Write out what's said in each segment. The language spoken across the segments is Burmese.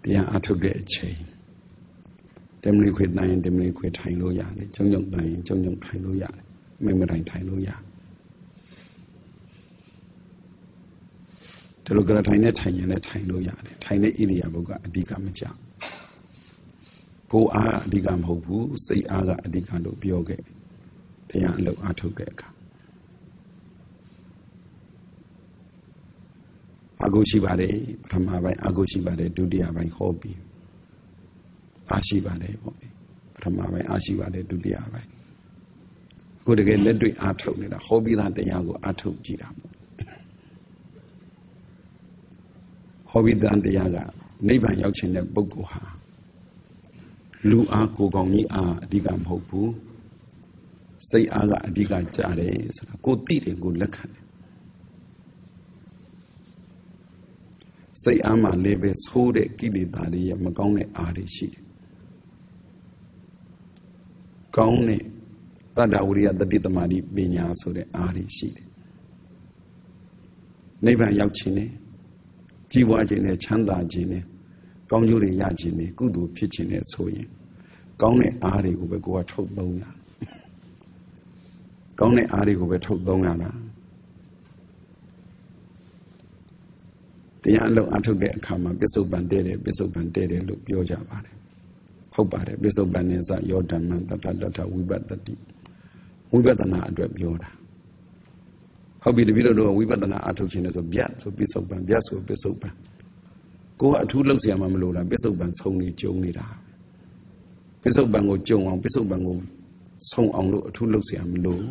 တရားအထုတ်တဲ့အချိန်တမလီခွေတိုင်းရင်တမလီခွေထိုင်လို့ရတယ်ကျုံကျုံတိုင်းရင်ကျုံကျုံထိုင်လို့ရတယ်မိမတိုင်းထိုင်လို့ရတယ်ဒီလိုကရထိုင်နဲ့ထိုင်ရင်လည်းထိုင်လို့ရတယ်ထိုင်တဲ့ဣရိယာပုကအဓိကမကျကိုယ်အားအဓိကမဟုတ်ဘူးစိတ်အားကအဓိကလို့ပြောခဲ့တရားအလုပ်အထုတ်တဲ့အခါအာဟုရှိပါတယ်ပထမပိုင်းအာဟုရှိပါတယ်ဒုတိယပိုင်းဟောပြီးအားရှိပါတယ်ပေါ့ပထမပိုင်းအားရှိပါတယ်ဒုတိယပိုင်းကိုယ်တကယ်လက်တွေ့အားထုတ်နေတာဟောပြီးသားတရားကိုအားထုတ်ကြည့်တာပေါ့ဟောပြီးသားတရားကနိဗ္ဗာန်ရောက်ခြင်းတဲ့ပုဂ္ဂိုလ်ဟာလူအားကိုယ်ကောင်းကြီးအားအဓိကမဟုတ်ဘူးစိတ်အားကအဓိကကြတယ်ဆိုတာကိုသိတယ်ကိုလက်ခံတယ်စိတ်အားမှလည်းပဲဆိုးတဲ့ကိလေသာတွေရဲ့မကောင်းတဲ့အားတွေရှိတယ်ကောင်းတဲ့တတ္တဝရိယတတိတမာတိပညာဆိုတဲ့အားတွေရှိတယ်နိဗ္ဗာန်ရောက်ခြင်းနဲ့ကြီးပွားခြင်းနဲ့ချမ်းသာခြင်းနဲ့ကောင်းကျိုးတွေရခြင်းနဲ့ကုသိုလ်ဖြစ်ခြင်းနဲ့ဆိုရင်ကောင်းတဲ့အားတွေကိုပဲကိုယ်ကထုတ်သုံးရကောင်းတဲ့အားတွေကိုပဲထုတ်သုံးရတာတရားအလုပ်အထုတ်တဲ့အခါမှာပစ္စုပန်တဲတယ်ပစ္စုပန်တဲတယ်လို့ပြောကြပါတယ်ဟုတ်ပါတယ်ပစ္စုပန်နဲ့စယောဓမ္မတထဝိပဿတိဝိပဿနာအတွက်ပြောတာဟုတ်ပြီတပည့်တော်ဝိပဿနာအထုတ်ခြင်းနဲ့ဆိုဗျတ်ဆိုပစ္စုပန်ဗျတ်ဆိုပစ္စုပန်ကိုကအထူးလုပ်เสียမှမလို့လားပစ္စုပန်ဆုံးနေကြုံနေတာပစ္စုပန်ကိုကြုံအောင်ပစ္စုပန်ကိုဆုံးအောင်လို့အထူးလုပ်เสียမလို့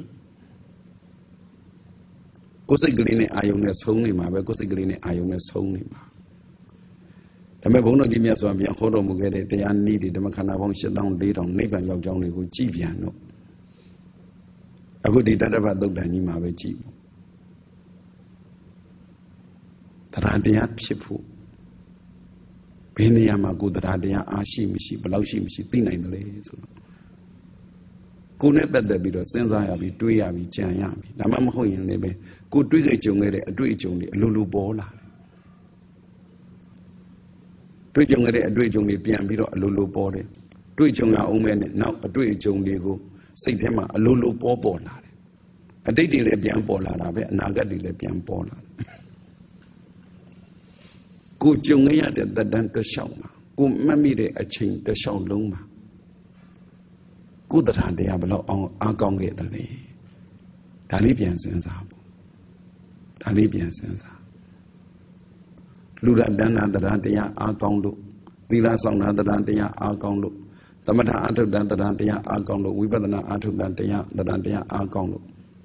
ကိုယ်စိတ်ကလေးနဲ့အာယုံနဲ့ဆုံးနေမှာပဲကိုယ်စိတ်ကလေးနဲ့အာယုံနဲ့ဆုံးနေမှာဒါပေမဲ့ဘုန်းတော်ကြီးမြတ်စွာဘုရားဟောတော်မူခဲ့တဲ့တရားနည်းတွေဓမ္မခန္ဓာပေါင်း 84,000 နိဗ္ဗာန်ရောက်ကြောင်းတွေကိုကြည်ပြန်တော့အခုဒီတတ္တဗသုတ်တန်ကြီးမှာပဲကြည်တရားတရားဖြစ်ဖို့ဘယ်နေရာမှာကိုယ်တရားတရားအားရှိမရှိဘယ်လောက်ရှိမရှိသိနိုင်တယ်လေဆိုတော့ကိုယ်နဲ့ပတ်သက်ပြီးတော့စဉ်းစားရပြီးတွေးရပြီးကြံရပြီးဒါမှမဟုတ်ရင်လည်းပဲကိုယ်တွေးခဲ့ကြုံခဲ့တဲ့အတွေ့အကြုံတွေအလိုလိုပေါ်လာတွေးကြုံခဲ့တဲ့အတွေ့အကြုံတွေပြန်ပြီးတော့အလိုလိုပေါ်တယ်တွေးကြုံရအောင်မဲ့နဲ့နောက်အတွေ့အကြုံတွေကိုစိတ်ထဲမှာအလိုလိုပေါ်လာတယ်အတိတ်တွေလည်းပြန်ပေါ်လာတာပဲအနာဂတ်တွေလည်းပြန်ပေါ်လာတယ်ကိုကြုံခဲ့ရတဲ့သက်တမ်းတစ်လျှောက်မှာကိုမှတ်မိတဲ့အချိန်တစ်လျှောက်လုံးမှာကိုယ်တရားတရားဘယ်လောက်အောင်အားကောင်းခဲ့တယ်လဲဒါလေးပြန်စဉ်းစားဖို့ဒါလေးပြန်စဉ်းစားလူရတဏ္ဍတရားတရားအားကောင်းလို့သီလဆောင်တာတရားအားကောင်းလို့သမထအထုတ္တတရားအားကောင်းလို့ဝိပဿနာအထုတ္တတရားအားကောင်းလို့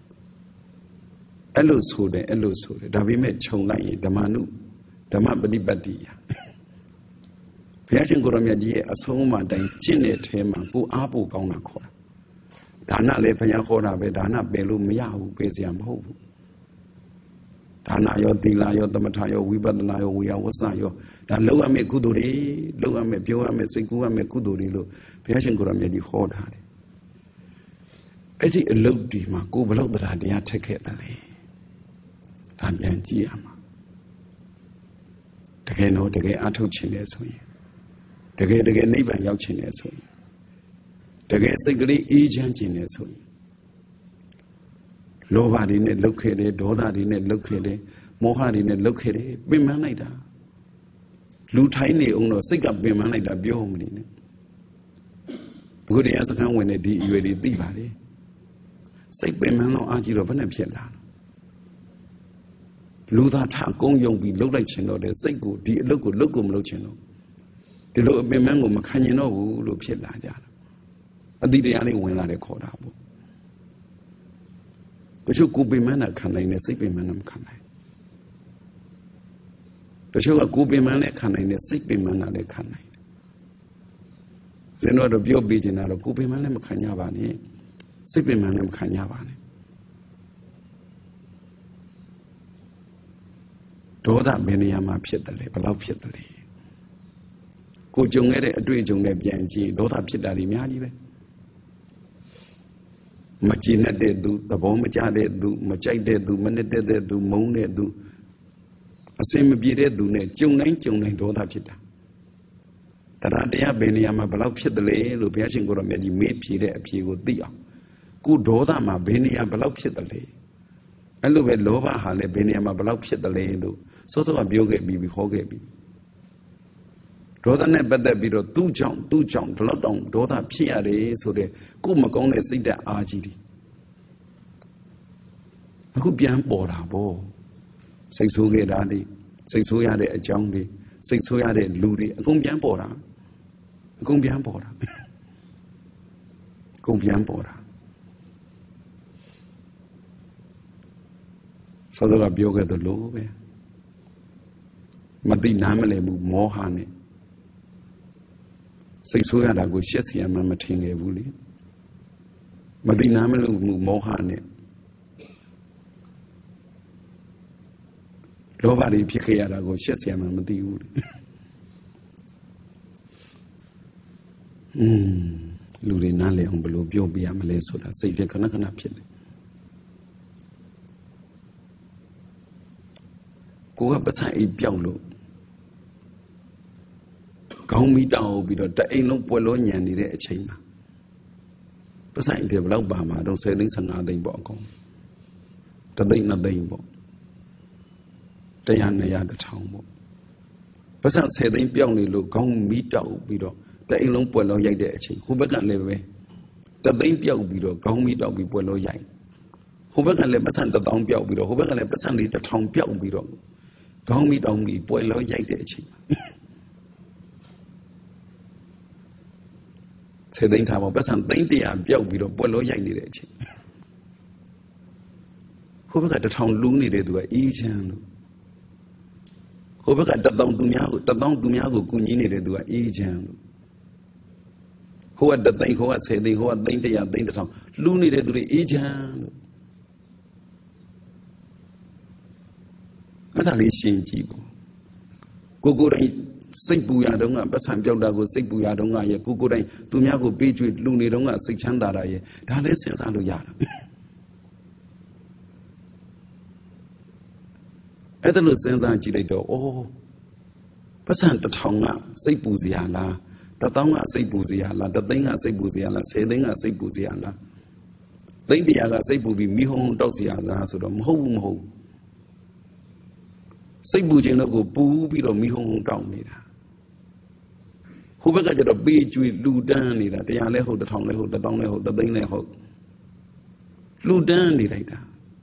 အဲ့လိုဆိုတယ်ဒါပေမဲ့ခြုံလိုက်ရင်ဓမ္မပฏิပတ်တိယဘုရားရှင်ကိုရမြတ်ကြီးရဲ့အဆုံးအမတိုင်းကျင့်တဲ့ထဲမှာကိုအားပို့ကောင်းတာခေါ်တာဒါနလည်းဘုရားခေါ်တာပဲဒါနပယ်လို့မရဘူးပယ်စရာမဟုတ်ဘူးဒါနရောသီလရောသမထရောဝိပဿနာရောဝေယဝဆရောဒါလောက်ရမယ့်ကုသိုလ်တွေလောက်ရမယ့်ပြောရမယ့်စိတ်ကူးရမယ့်ကုသိုလ်တွေလို့ဘုရားရှင်ကိုရမြတ်ကြီးဟောထားတယ်အဲ့ဒီအလုပ်ဒီမှာကိုဘလောက်တရားထက်ခဲ့တယ်လေဒါပြန်ကြည့်ရမှာတကယ်တော့တကယ်အထုတ်ခြင်းနဲ့ဆိုရင်တကယ်နိဗ္ဗာန်ရောက်ခြင်းနဲ့ဆိုရင်တကယ်စိတ်ကလေးအေးချမ်းခြင်းနဲ့ဆိုရင်လောဘတွေနဲ့လှုပ်ခဲ့တယ်ဒေါသတွေနဲ့လှုပ်ခဲ့တယ်မောဟတွေနဲ့လှုပ်ခဲ့တယ်ပင်ပန်းလိုက်တာလူထိုင်းနေအောင်တော့စိတ်ကပင်ပန်းလိုက်တာပြောမနေနဲ့အခုတရားစခန်းဝင်တဲ့ဒီအရွယ်တွေသိပါလေစိတ်ပင်ပန်းတော့အားကြီးတော့ဘယ်နဲ့ဖြစ်လာလူသားထကုန်းယုံပြီးလှုပ်လိုက်ခြင်းတော့တဲ့စိတ်ကိုဒီအလုပ်ကိုလုပ်ကိုမလုပ်ခြင်းတော့ဒီလိုအပင်ပန်းကိုမခံကျင်တော့ဘူးလို့ဖြစ်လာကြတာအတိတရားလေးဝင်လာတယ်ခေါ်တာပေါ့တချို့ကိုပင်ပန်းတာခံနိုင်တယ်စိတ်ပင်ပန်းတာမခံနိုင်တချို့ကကိုပင်ပန်းနဲ့ခံနိုင်တယ်စိတ်ပင်ပန်းတာလည်းခံနိုင်တယ်ဇင်းတော့ပြောပြချင်တာတော့ကိုပင်ပန်းလည်းမခံကြပါနဲ့စိတ်ပင်ပန်းလည်းမခံကြပါနဲ့ဒေါသဘယ်နေရာမှာဖြစ်တယ်လဲဘယ်လောက်ဖြစ်တယ်လဲကိုကြုံခဲ့တဲ့အတွေ့အကြုံနဲ့ပြန်ကြည့်ဒေါသဖြစ်တာတွေအများကြီးပဲမကြည်နဲ့တဲ့သူသဘောမကျတဲ့သူမကြိုက်တဲ့သူမနစ်တဲ့သူမုန်းတဲ့သူအစင်မပြေတဲ့သူနဲ့ကြုံတိုင်းဒေါသဖြစ်တာတရားတရားဘယ်နေရာမှာဘယ်လောက်ဖြစ်တယ်လဲလို့ဘုရားရှင်ကိုရောမြတ်ကြီးမေးဖြေတဲ့အဖြေကိုသိအောင်ကိုဒေါသမှာဘယ်နေရာဘယ်လောက်ဖြစ်တယ်လဲအဲ့လိုပဲလောဘဟာလည်းဘယ်နေရာမှာဘယ်လောက်ဖြစ်တယ်လဲလို့စောစောကပြောခဲ့ပြီးဟောခဲ့ပြီးဒေါသနဲ့ပတ်သက်ပြီးတော့သူ့ကြောင့်ဒီလောက်တောင်ဒေါသဖြစ်ရတယ်ဆိုတဲ့ကိုယ်မကောင်းတဲ့စိတ်ဓာတ်အားကြီးတယ်အခုပြန်ပေါ်တာပေါ့စိတ်ဆိုးခဲ့တာတွေစိတ်ဆိုးရတဲ့အကြောင်းတွေစိတ်ဆိုးရတဲ့လူတွေအကုန်ပြန်ပေါ်တာစောစောကပြောခဲ့သလိုပဲမသိနားမလည်မှုမောဟနဲ့စိတ်ဆိုးရတာကိုရှက်เสียမှမထင်ခဲ့ဘူးလေမသိနားမလည်မှုမောဟနဲ့လောဘတွေဖြစ်ခဲ့ရတာကိုရှက်เสียမှမသိဘူးလေလူတွေနားလည်အောင်ဘယ်လိုပြောပြရမလဲဆိုတာစိတ်ထဲခဏခဏဖြစ်တယ်ကိုကပစံအိပ်ပြောက်လို့ခေါင်းမီးတောက်ပြီးတော့တအိမ်လုံးပွက်လို့ညံနေတဲ့အချိန်မှာပစံအိပ်ဘယ်လောက်ပါမှာတော့10 သိန်း15 သိန်းပေါ့အကုန်1 သိန်း 2 သိန်းပေါ့100 200 1000ပေါ့ပစံ10 သိန်းပြောက်နေလို့ခေါင်းမီးတောက်ပြီးတော့တအိမ်လုံးပွက်လို့ရိုက်တဲ့အချိန်ဟိုဘက်ကလည်းပဲ1 သိန်းပြောက်ပြီးတော့ခေါင်းမီးတောက်ပြီးပွက်လို့ရိုက်ဟိုဘက်ကလည်းပစံ1000ပြောက်ပြီးတော့ဟိုဘက်ကလည်းပစံလေး1000ပြောက်ပြီးတော့ခေါင်းမီးတောက်ပြီးပွက်လို့ရိုက်တဲ့အချိန်10 သိန်းထားပါပစံသိန်း 100ပြောက်ပြီးတော့ပွက်လို့ရိုက်နေတဲ့အချိန်ဟိုဘက်က1000လူးနေတဲ့သူကအေးချမ်းလို့ဟိုဘက်က1000သူများကိုကူညီနေတဲ့သူကအေးချမ်းလို့ဟိုက1 သိန်းဟိုက10 သိန်းဟိုကသိန်း 100 သိန်း 1000လူးနေတဲ့သူတွေအေးချမ်းလို့အဲ့ဒါလေးရှင်းကြည့်ပေါ့ကိုယ်တိုင်စိတ်ပူရတော့ကပတ်စံပြောက်တာကိုစိတ်ပူရတော့ကရဲ့ကိုယ်တိုင်သူများကိုပေးကျွေးလူနေတော့ကစိတ်ချမ်းသာတာရဲ့ဒါလည်းစဉ်းစားလို့ရတာအဲ့ဒါလို့စဉ်းစားကြည့်လိုက်တော့ပတ်စံ1000ကစိတ်ပူစရာလား1000ကစိတ်ပူစရာလား1 သိန်းကစိတ်ပူစရာလား10 သိန်းကစိတ်ပူစရာလားသိန်း 100ကစိတ်ပူပြီးမိဟုံတောက်စရာလားဆိုတော့မဟုတ်ဘူးစိတ်ပူခြင်းတော့ကိုပူပြီးတော့မိဟုံတောက်နေတာဟိုဘက်ကကျတော့ပေးကျွေးလူတန်းနေတာ100လဲဟုတ်1000လဲဟုတ်1000လဲဟုတ်1 သိန်းလဲဟုတ်လူတန်းနေလိုက်တာ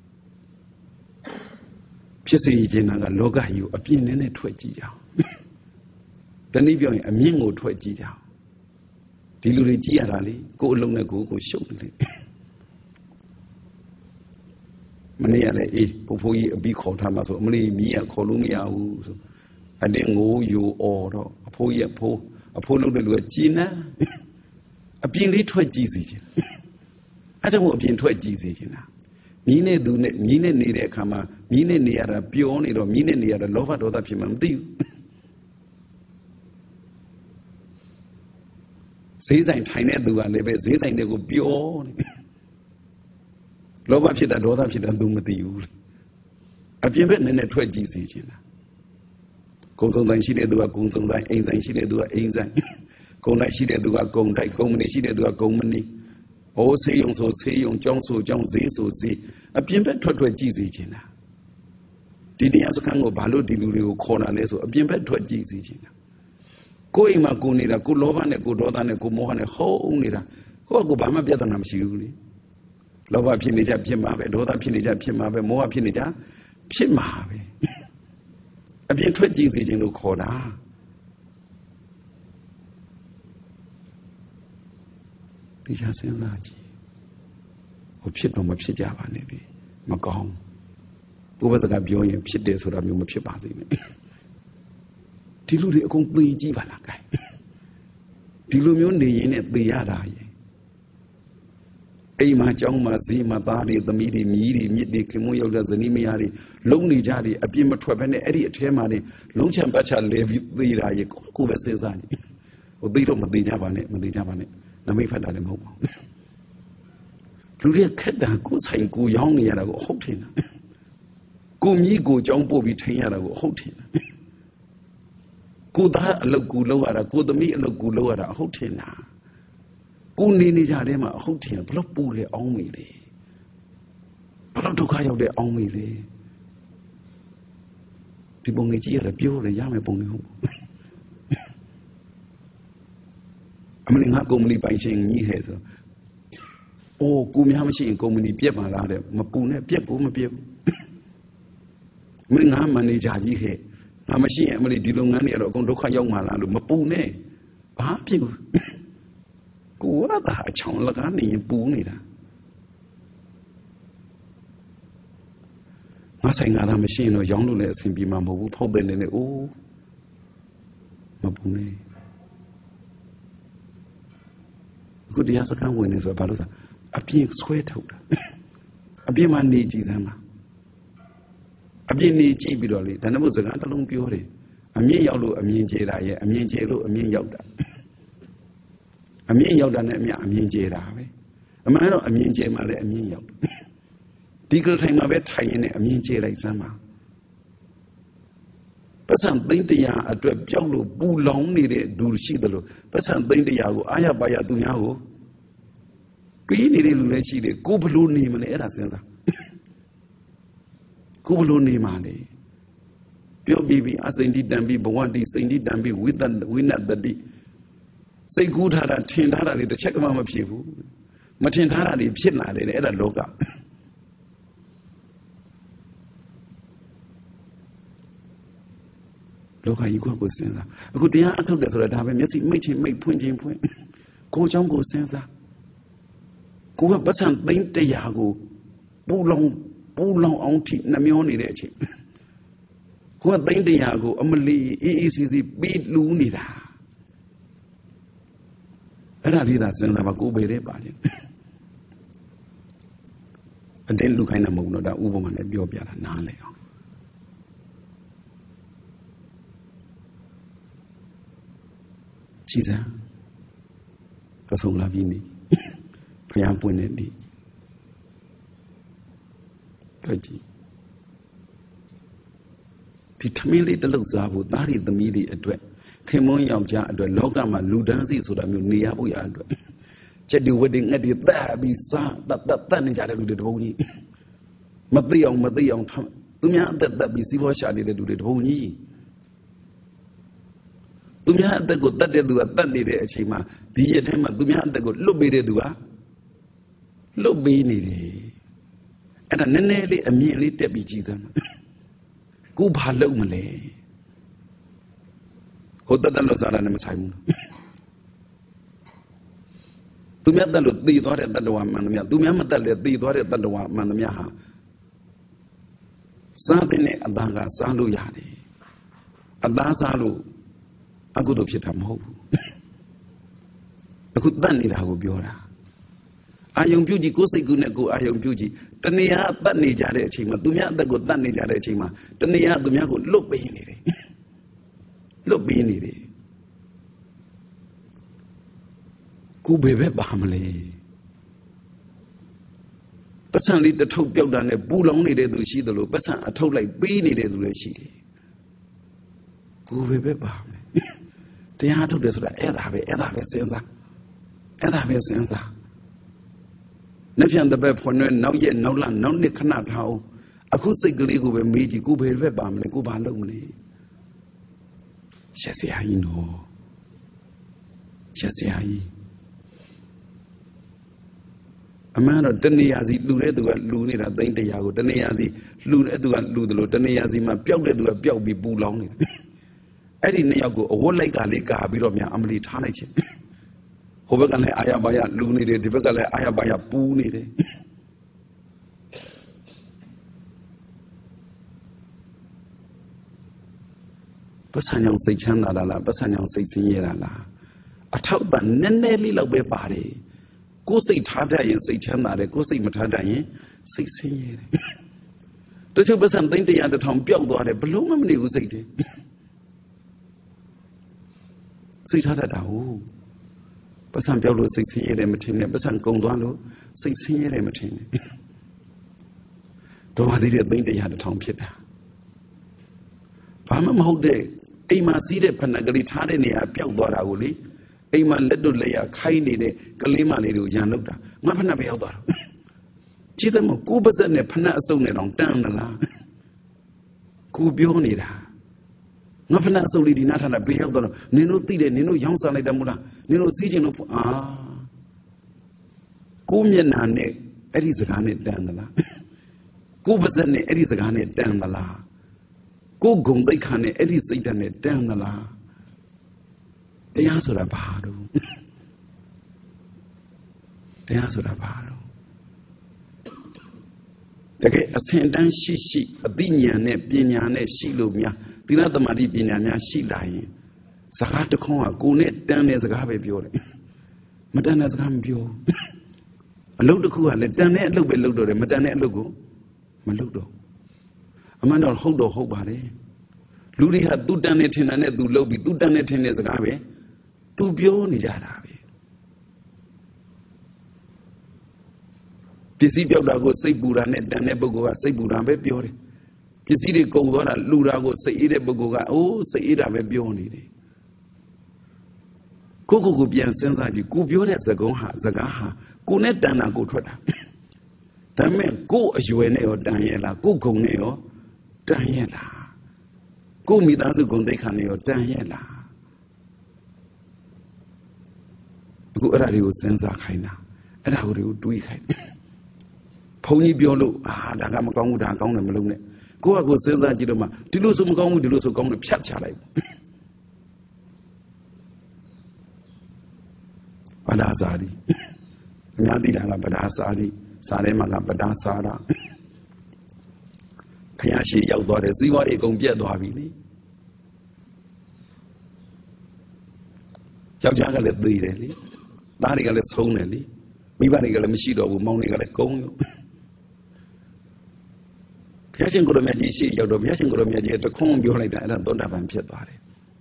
ဖြစ်စေခြင်းကလောကကြီးကိုအပြင်းနဲ့ထွက်ကြည့်ကြအောင်တနည်းပြောရင်အမြင့်ကိုထွက်ကြည့်ကြအောင်ဒီလူတွေကြည့်ရတာလေကိုယ်အလုံးနဲ့ကိုရှုပ်နေတယ်မနေ့ကလည်းဖိုးကြီးအပြီးခေါ်ထားမှာဆိုအမလေးမြည်ရခေါ်လို့မရဘူးဆိုအတင်းငိုးယူအော်တော့အဖိုးကြီးအဖိုးလုပ်တဲ့လူကကြည်နာအပြင်လေးထွက်ကြည့်စီခြင်းအဲ့ဒါကိုအပြင်ထွက်ကြည့်စီခြင်းလားမြည်နဲ့သူနဲ့မြည်နဲ့နေတဲ့အခါမှာမြည်နဲ့နေရတာပျော်နေတော့မြည်နဲ့နေရတာလောဘဒေါသဖြစ်မှမသိဘူးဈေးဆိုင်ထိုင်တဲ့သူကလည်းပဲဈေးဆိုင်တွေကိုပျော်နေလောဘဖြစ်တာဒေါသဖြစ်တာသူမသိဘူးအပြင်ဘက်နဲ့ထွက်ကြည့်စီခြင်းလားကုံစုံဆိုင်ရှိတဲ့သူကကုံစုံဆိုင်အိမ်ဆိုင်ရှိတဲ့သူကအိမ်ဆိုင်ကုံတိုက်ရှိတဲ့သူကကုံတိုက်ကုံမနေရှိတဲ့သူကကုံမနေဆေးရုံဆိုဆေးရုံကျောင်းဆိုကျောင်းဈေးဆိုဈေးအပြင်ဘက်ထွက်ကြည့်စီခြင်းလားဒီတရားစခန်းကိုဘာလို့ဒီလူတွေကိုခေါ်တာလဲဆိုအပြင်ဘက်ထွက်ကြည့်စီခြင်းလားကိုယ်အိမ်မှာကိုနေတာကိုလောဘနဲ့ကိုဒေါသနဲ့ကိုမောဟနဲ့ဟုတ်နေတာကိုဘာမှပြဿနာမရှိဘူးလေလောဘဖြစ်နေကြဖြစ်မှာပဲဒေါသဖြစ်နေကြဖြစ်မှာပဲမောဟဖြစ်နေကြဖြစ်မှာပဲအပြင်ထွက်ကြည့်စေခြင်းလို့ခေါ်တာဒီချာစဉ်းစားကြည့်ဟိုဖြစ်တော့မဖြစ်ကြပါနဲ့လေမကောင်းကိုယ်ဘက်ကပြောရင်ဖြစ်တယ်ဆိုတာမျိုးမဖြစ်ပါသေးနဲ့ဒီလူတွေအကုန်သိကြည့်ပါလားကဲဒီလိုမျိုးနေရင်နဲ့သိရတာရဲ့အိမ်မှာကျောင်းမှာဈေးမှာသားတွေသမီးတွေမြီးတွေမြစ်တွေခင်မွန်းရောက်တဲ့ဇနီးမယားတွေလုံးနေကြတယ်အပြစ်မထွက်ဘဲနဲ့အဲ့ဒီအထဲမှာနေလုံးချံပတ်ချလဲပြီးသေးတာရဲ့ကိုယ်ပဲစဉ်းစားကြည့်ဟိုသိတော့မသိကြပါနဲ့နမိတ်ဖတ်တာလည်းမဟုတ်ပါဘူးလူတွေခက်တာကိုယ်ဆိုင်ကိုရောင်းနေရတာကိုဟုတ်ထင်တာကိုမြီးကိုကျောင်းပို့ပြီးထိန်ရတာကိုဟုတ်ထင်တာကိုသားအလုပ်ကူလောက်ရတာကိုသမီးအလုပ်ကူလောက်ရတာအဟုတ်ထင်တာကိုနေနေကြတဲ့မှာအဟုတ်ထင်ဘလို့ပူတယ်အောင်းမိလေဘလို့ဒုက္ခရောက်တဲ့အောင်းမိလေဒီပုံကြီးကြည့်ရတာပြောတယ်ရမယ်ပုံတွေဟုတ်အမလင်ငါကုမ္ပဏီပိုင်ရှင်ကြီးဟဲ့ဆိုအိုးကိုများမရှိရင်ကုမ္ပဏီပြက်ပါလားတဲ့မပူနဲ့ပြက်ကိုမပြက်ဘူးအမလင်ငါမန်နေဂျာကြီးဟဲ့ငါမရှိရင်အမလင်ဒီလုပ်ငန်းတွေကတော့အကုန်ဒုက္ခရောက်မှာလားလို့မပူနဲ့ဘာဖြစ်ဘူးကိုကသာအချောင်းလကားနေရင်ပူနေတာငါဆိုင်ငါသာမရှိရင်တော့ရောင်းလို့လည်းအဆင်ပြေမှာမဟုတ်ဘူးဖောက်တဲ့နေနဲ့အိုးမပူနဲ့အခုတရားစခန်းဝင်နေဆိုတော့ဘာလို့ဆိုအပြင်းဆွဲထုတ်တာအပြင်းမှနေကြည့်စမ်းပါအပြင်းနေကြည့်ပြီးတော့လေဒါနဲ့မို့စကားတစ်လုံးပြောတယ်အမြင့်ရောက်လို့အမြင်ကျတာရဲ့အမြင်ကျလို့အမြင့်ရောက်တာအမြင့်ရောက်တာနဲ့အမြအမြင်ကျတာပဲအမှန်တော့အမြင်ကျမှလည်းအမြင့်ရောက်ဒီကထိုင်မှာပဲထိုင်ရင်လည်းအမြင်ကျလိုက်စမ်းပါပတ်စံသိန်းတရားအတွက်ပျောက်လို့ပူလောင်နေတဲ့လူရှိတယ်လို့ပတ်စံသိန်းတရားကိုအာရပါရသူများကိုပြီးနေတဲ့လူလည်းရှိတယ်ကိုဘလို့နေမလဲအဲ့ဒါစဉ်းစားကိုဘလို့နေမှာလဲပြောပြီးအစိမ့်တိတံပြီးဘဝတိစိမ့်တိတံပြီးဝိနတတိစိတ်ကူးထားတာထင်ထားတာတွေတစ်ချက်ကမှမဖြစ်ဘူးမထင်ထားတာတွေဖြစ်လာတယ်အဲ့ဒါလောကလောကကြီးကိုစဉ်းစားအခုတရားအထုတ်တယ်ဆိုတာဒါပဲမျက်စိမိတ်ချင်းမိတ်ဖွင့်ချင်းဖွင့်ကိုเจ้าကိုစဉ်းစားကိုကပတ်စံသိန်းတရားကိုပူလောင်အောင်ထိနှမျောနေတဲ့အချိန်ကိုကသိန်းတရားကိုအမလီအေးစီပြီးလူးနေတာအဲ့ဒါလေးသာစဉ်းစားပါကိုပဲတဲ့ပါတယ်အတင်းလူခိုင်းတာမဟုတ်တော့ဒါဥပမာနဲ့ပြောပြတာနားလဲအောင်ကြည်စမ်းကဆုံလာပြီနေဖျားပွင့်နေပြီတွေ့ကြည့်ဒီထမင်းလေးတစ်လုံးစားဖို့သားရီသမီးတွေအတွက်ခင်မွန်းယောက်ျားအတွက်လောကမှာလူဒန်းစီဆိုတာမျိုးနေရဖို့ရအတွက်ချက်ဒီဝတ်ဒီငှက်ဒီသက်ပြီးစားသက်နေကြတဲ့လူတွေတပုံကြီးမသိအောင်သူများအသက်ပြီးစီးပွားရှာနေတဲ့လူတွေတပုံကြီးသူများအသက်ကိုတတ်တဲ့သူကတတ်နေတဲ့အချိန်မှာဒီရက်ထဲမှာသူများအသက်ကိုလွတ်ပေးတဲ့သူကလွတ်ပေးနေတယ်အဲ့ဒါနည်းနည်းလေးအမြင်လေးတက်ပြီးကြည့်စမ်းကိုဘာလုပ်မလဲဟိုတတ်လို့စားတာနဲ့မဆိုင်ဘူးသူများတတ်လို့သိသွားတဲ့တတ္တဝါမှန်သမျှသူများမတတ်လည်းသိသွားတဲ့တတ္တဝါမှန်သမျှဟာစားတဲ့အသားကစားလို့ရတယ်အသားစားလို့အကုသိုလ်ဖြစ်တာမဟုတ်ဘူးအခုတတ်နေတာကိုပြောတာအာယုံပြုကြည့်ကိုယ်စိတ်ကူးနဲ့ကိုယ်အာယုံပြုကြည့်တဏှာတတ်နေကြတဲ့အချိန်မှာသူများအသက်ကိုတတ်နေကြတဲ့အချိန်မှာတဏှာသူများကိုလွတ်ပေးနေတယ်လွတ်ပေးနေတယ်ကိုဘယ်ဘက်ပါမလဲပတ်စံလေးတစ်ထုပ်ပြောက်တာနဲ့ပူလောင်နေတဲ့သူရှိသလိုပတ်စံအထုပ်လိုက်ပေးနေတဲ့သူလည်းရှိတယ်ကိုဘယ်ဘက်ပါမလဲတရားထုတ်တယ်ဆိုတာအဲ့ဒါပဲစဉ်းစားနှစ်ဖြန်တစ်ပတ်ဖွင့်နဲ့နောက်ရက်နောက်လနောက်နှစ်ခဏထားအောင်အခုစိတ်ကလေးကိုပဲမေးကြည့်ကိုဘယ်ဘက်ပါမလဲကိုဘာလုပ်မလဲရှက်စရာကြီးနော်ရှက်စရာကြီးအမှန်တော့တဏှာစီလူတဲ့သူကလူနေတာသိန်းတရားကိုတဏှာစီလူတဲ့သူကလူတယ်လို့တဏှာစီမှာပျောက်တဲ့သူကပျောက်ပြီးပူလောင်နေတယ်အဲ့ဒီနှစ်ယောက်ကိုအဝတ်လိုက်ကလေးကာပြီးတော့များအမလီထားလိုက်ခြင်းဟိုဘက်ကလည်းအာရပါရလူနေတယ်ဒီဘက်ကလည်းအာရပါရပူနေတယ်ပတ်စံကြောင့်စိတ်ချမ်းသာတာလားပတ်စံကြောင့်စိတ်ဆင်းရဲတာလားအထောက်ပံ့နည်းနည်းလေးလောက်ပဲပါတယ်ကိုယ်စိတ်ထားတတ်ရင်စိတ်ချမ်းသာတယ်ကိုယ်စိတ်မထားတတ်ရင်စိတ်ဆင်းရဲတယ်တချို့ပတ်စံသိန်း100 1000ပျောက်သွားတယ်ဘလို့မှမနေဘူးစိတ်တယ်စိတ်ထားတတ်တာဟုတ်ပတ်စံပြောက်လို့စိတ်ဆင်းရဲတယ်မထင်နဲ့ပတ်စံကုန်သွားလို့စိတ်ဆင်းရဲတယ်မထင်နဲ့တော့ပါသေးတယ်သိန်း100 1000ဖြစ်တာဘာမှမဟုတ်တဲ့အိမ်မှာစီးတဲ့ဖဏကလေးထားတဲ့နေရာပျောက်သွားတာကိုလေအိမ်မှာလက်တို့လက်ရခိုင်းနေတဲ့ကလေးမလေးတွေကိုရန်လုပ်တာငါဖဏပဲရောက်သွားတော့ကြည့်တယ်မကိုပါဇက်နဲ့ဖဏအစုံနဲ့တောင်တန်းသလားကိုပြောနေတာငါဖဏအစုံလေးဒီနားထားတာဘေးရောက်သွားတော့နင်တို့သိတယ်နင်တို့ရောင်းစားလိုက်တယ်မို့လားနင်တို့စီးချင်လို့ကိုမျက်နှာနဲ့အဲ့ဒီစကားနဲ့တန်းသလားကိုပါဇက်နဲ့အဲ့ဒီစကားနဲ့တန်းသလားကိုဂုံသိက္ခာနဲ့အဲ့ဒီစိတ်ဓာတ်နဲ့တန်းသလားတရားဆိုတာဘာလို့တရားဆိုတာဘာလို့တကယ်အစဉ်တန်းရှိရှိအသိဉာဏ်နဲ့ပညာနဲ့ရှိလို့များသီလသမာဓိပညာများရှိလာရင်စကားတစ်ခွန်းကကိုနဲ့တန်းတဲ့စကားပဲပြောတယ်မတန်းတဲ့စကားမပြောအလုပ်တစ်ခုကလည်းတန်းတဲ့အလုပ်ပဲလုပ်တော့တယ်မတန်းတဲ့အလုပ်ကိုမလုပ်တော့အမှန်တော့ဟုတ်တော့ဟုတ်ပါတယ်လူတွေကသူတန်းနေထင်တာနဲ့သူလုပ်ပြီးသူတန်းနေထင်တဲ့စကားပဲသူပြောနေကြတာပဲပစ္စည်းပြောက်တာကိုစိတ်ပူတာနဲ့တန်းတဲ့ပုဂ္ဂိုလ်ကစိတ်ပူတာပဲပြောတယ်ပစ္စည်းတွေကုန်သွားတာလူတာကိုစိတ်အေးတဲ့ပုဂ္ဂိုလ်ကအိုးစိတ်အေးတာပဲပြောနေတယ်ကိုပြန်စဉ်းစားကြည့်ကိုပြောတဲ့စကားဟာကိုနဲ့တန်းတာကိုထွက်တာဒါပေမဲ့ကိုအရွယ်နဲ့ရောတန်ရဲ့လားကိုဂုံနဲ့ရောတန်ရဲ့လားကိုမိသားစုဂုံတိတ်ခါနဲ့ရောတန်ရဲ့လားအခုအဲ့ဒါတွေကိုစဉ်းစားခိုင်းတာအဲ့ဒါတွေကိုတွေးခိုင်းဘုန်းကြီးပြောလို့ဒါကမကောင်းဘူးဒါကောင်းတယ်မလုပ်နဲ့ကိုကစဉ်းစားကြည့်တော့မှဒီလိုဆိုမကောင်းဘူးဒီလိုဆိုကောင်းတယ်ဖြတ်ချလိုက်ပဒါစာရီအများသိတာကပဒါစာရီစားထဲမှာကပဒါစာတာဖယားရှိရောက်သွားတယ်ဇီဝတွေအကုန်ပြတ်သွားပြီလေယောက်ျားကလည်းသေတယ်လေသားတွေကလည်းဆုံးတယ်လေမိဘတွေကလည်းမရှိတော့ဘူးမောင်တွေကလည်းကုန်းရောဘုရားရှင်ကိုရမြတ်ကြီးရှိရောက်တော့ဘုရားရှင်ကိုရမြတ်ကြီးတခွန်းပြောလိုက်တာအဲ့ဒါသောတာပန်ဖြစ်သွားတယ်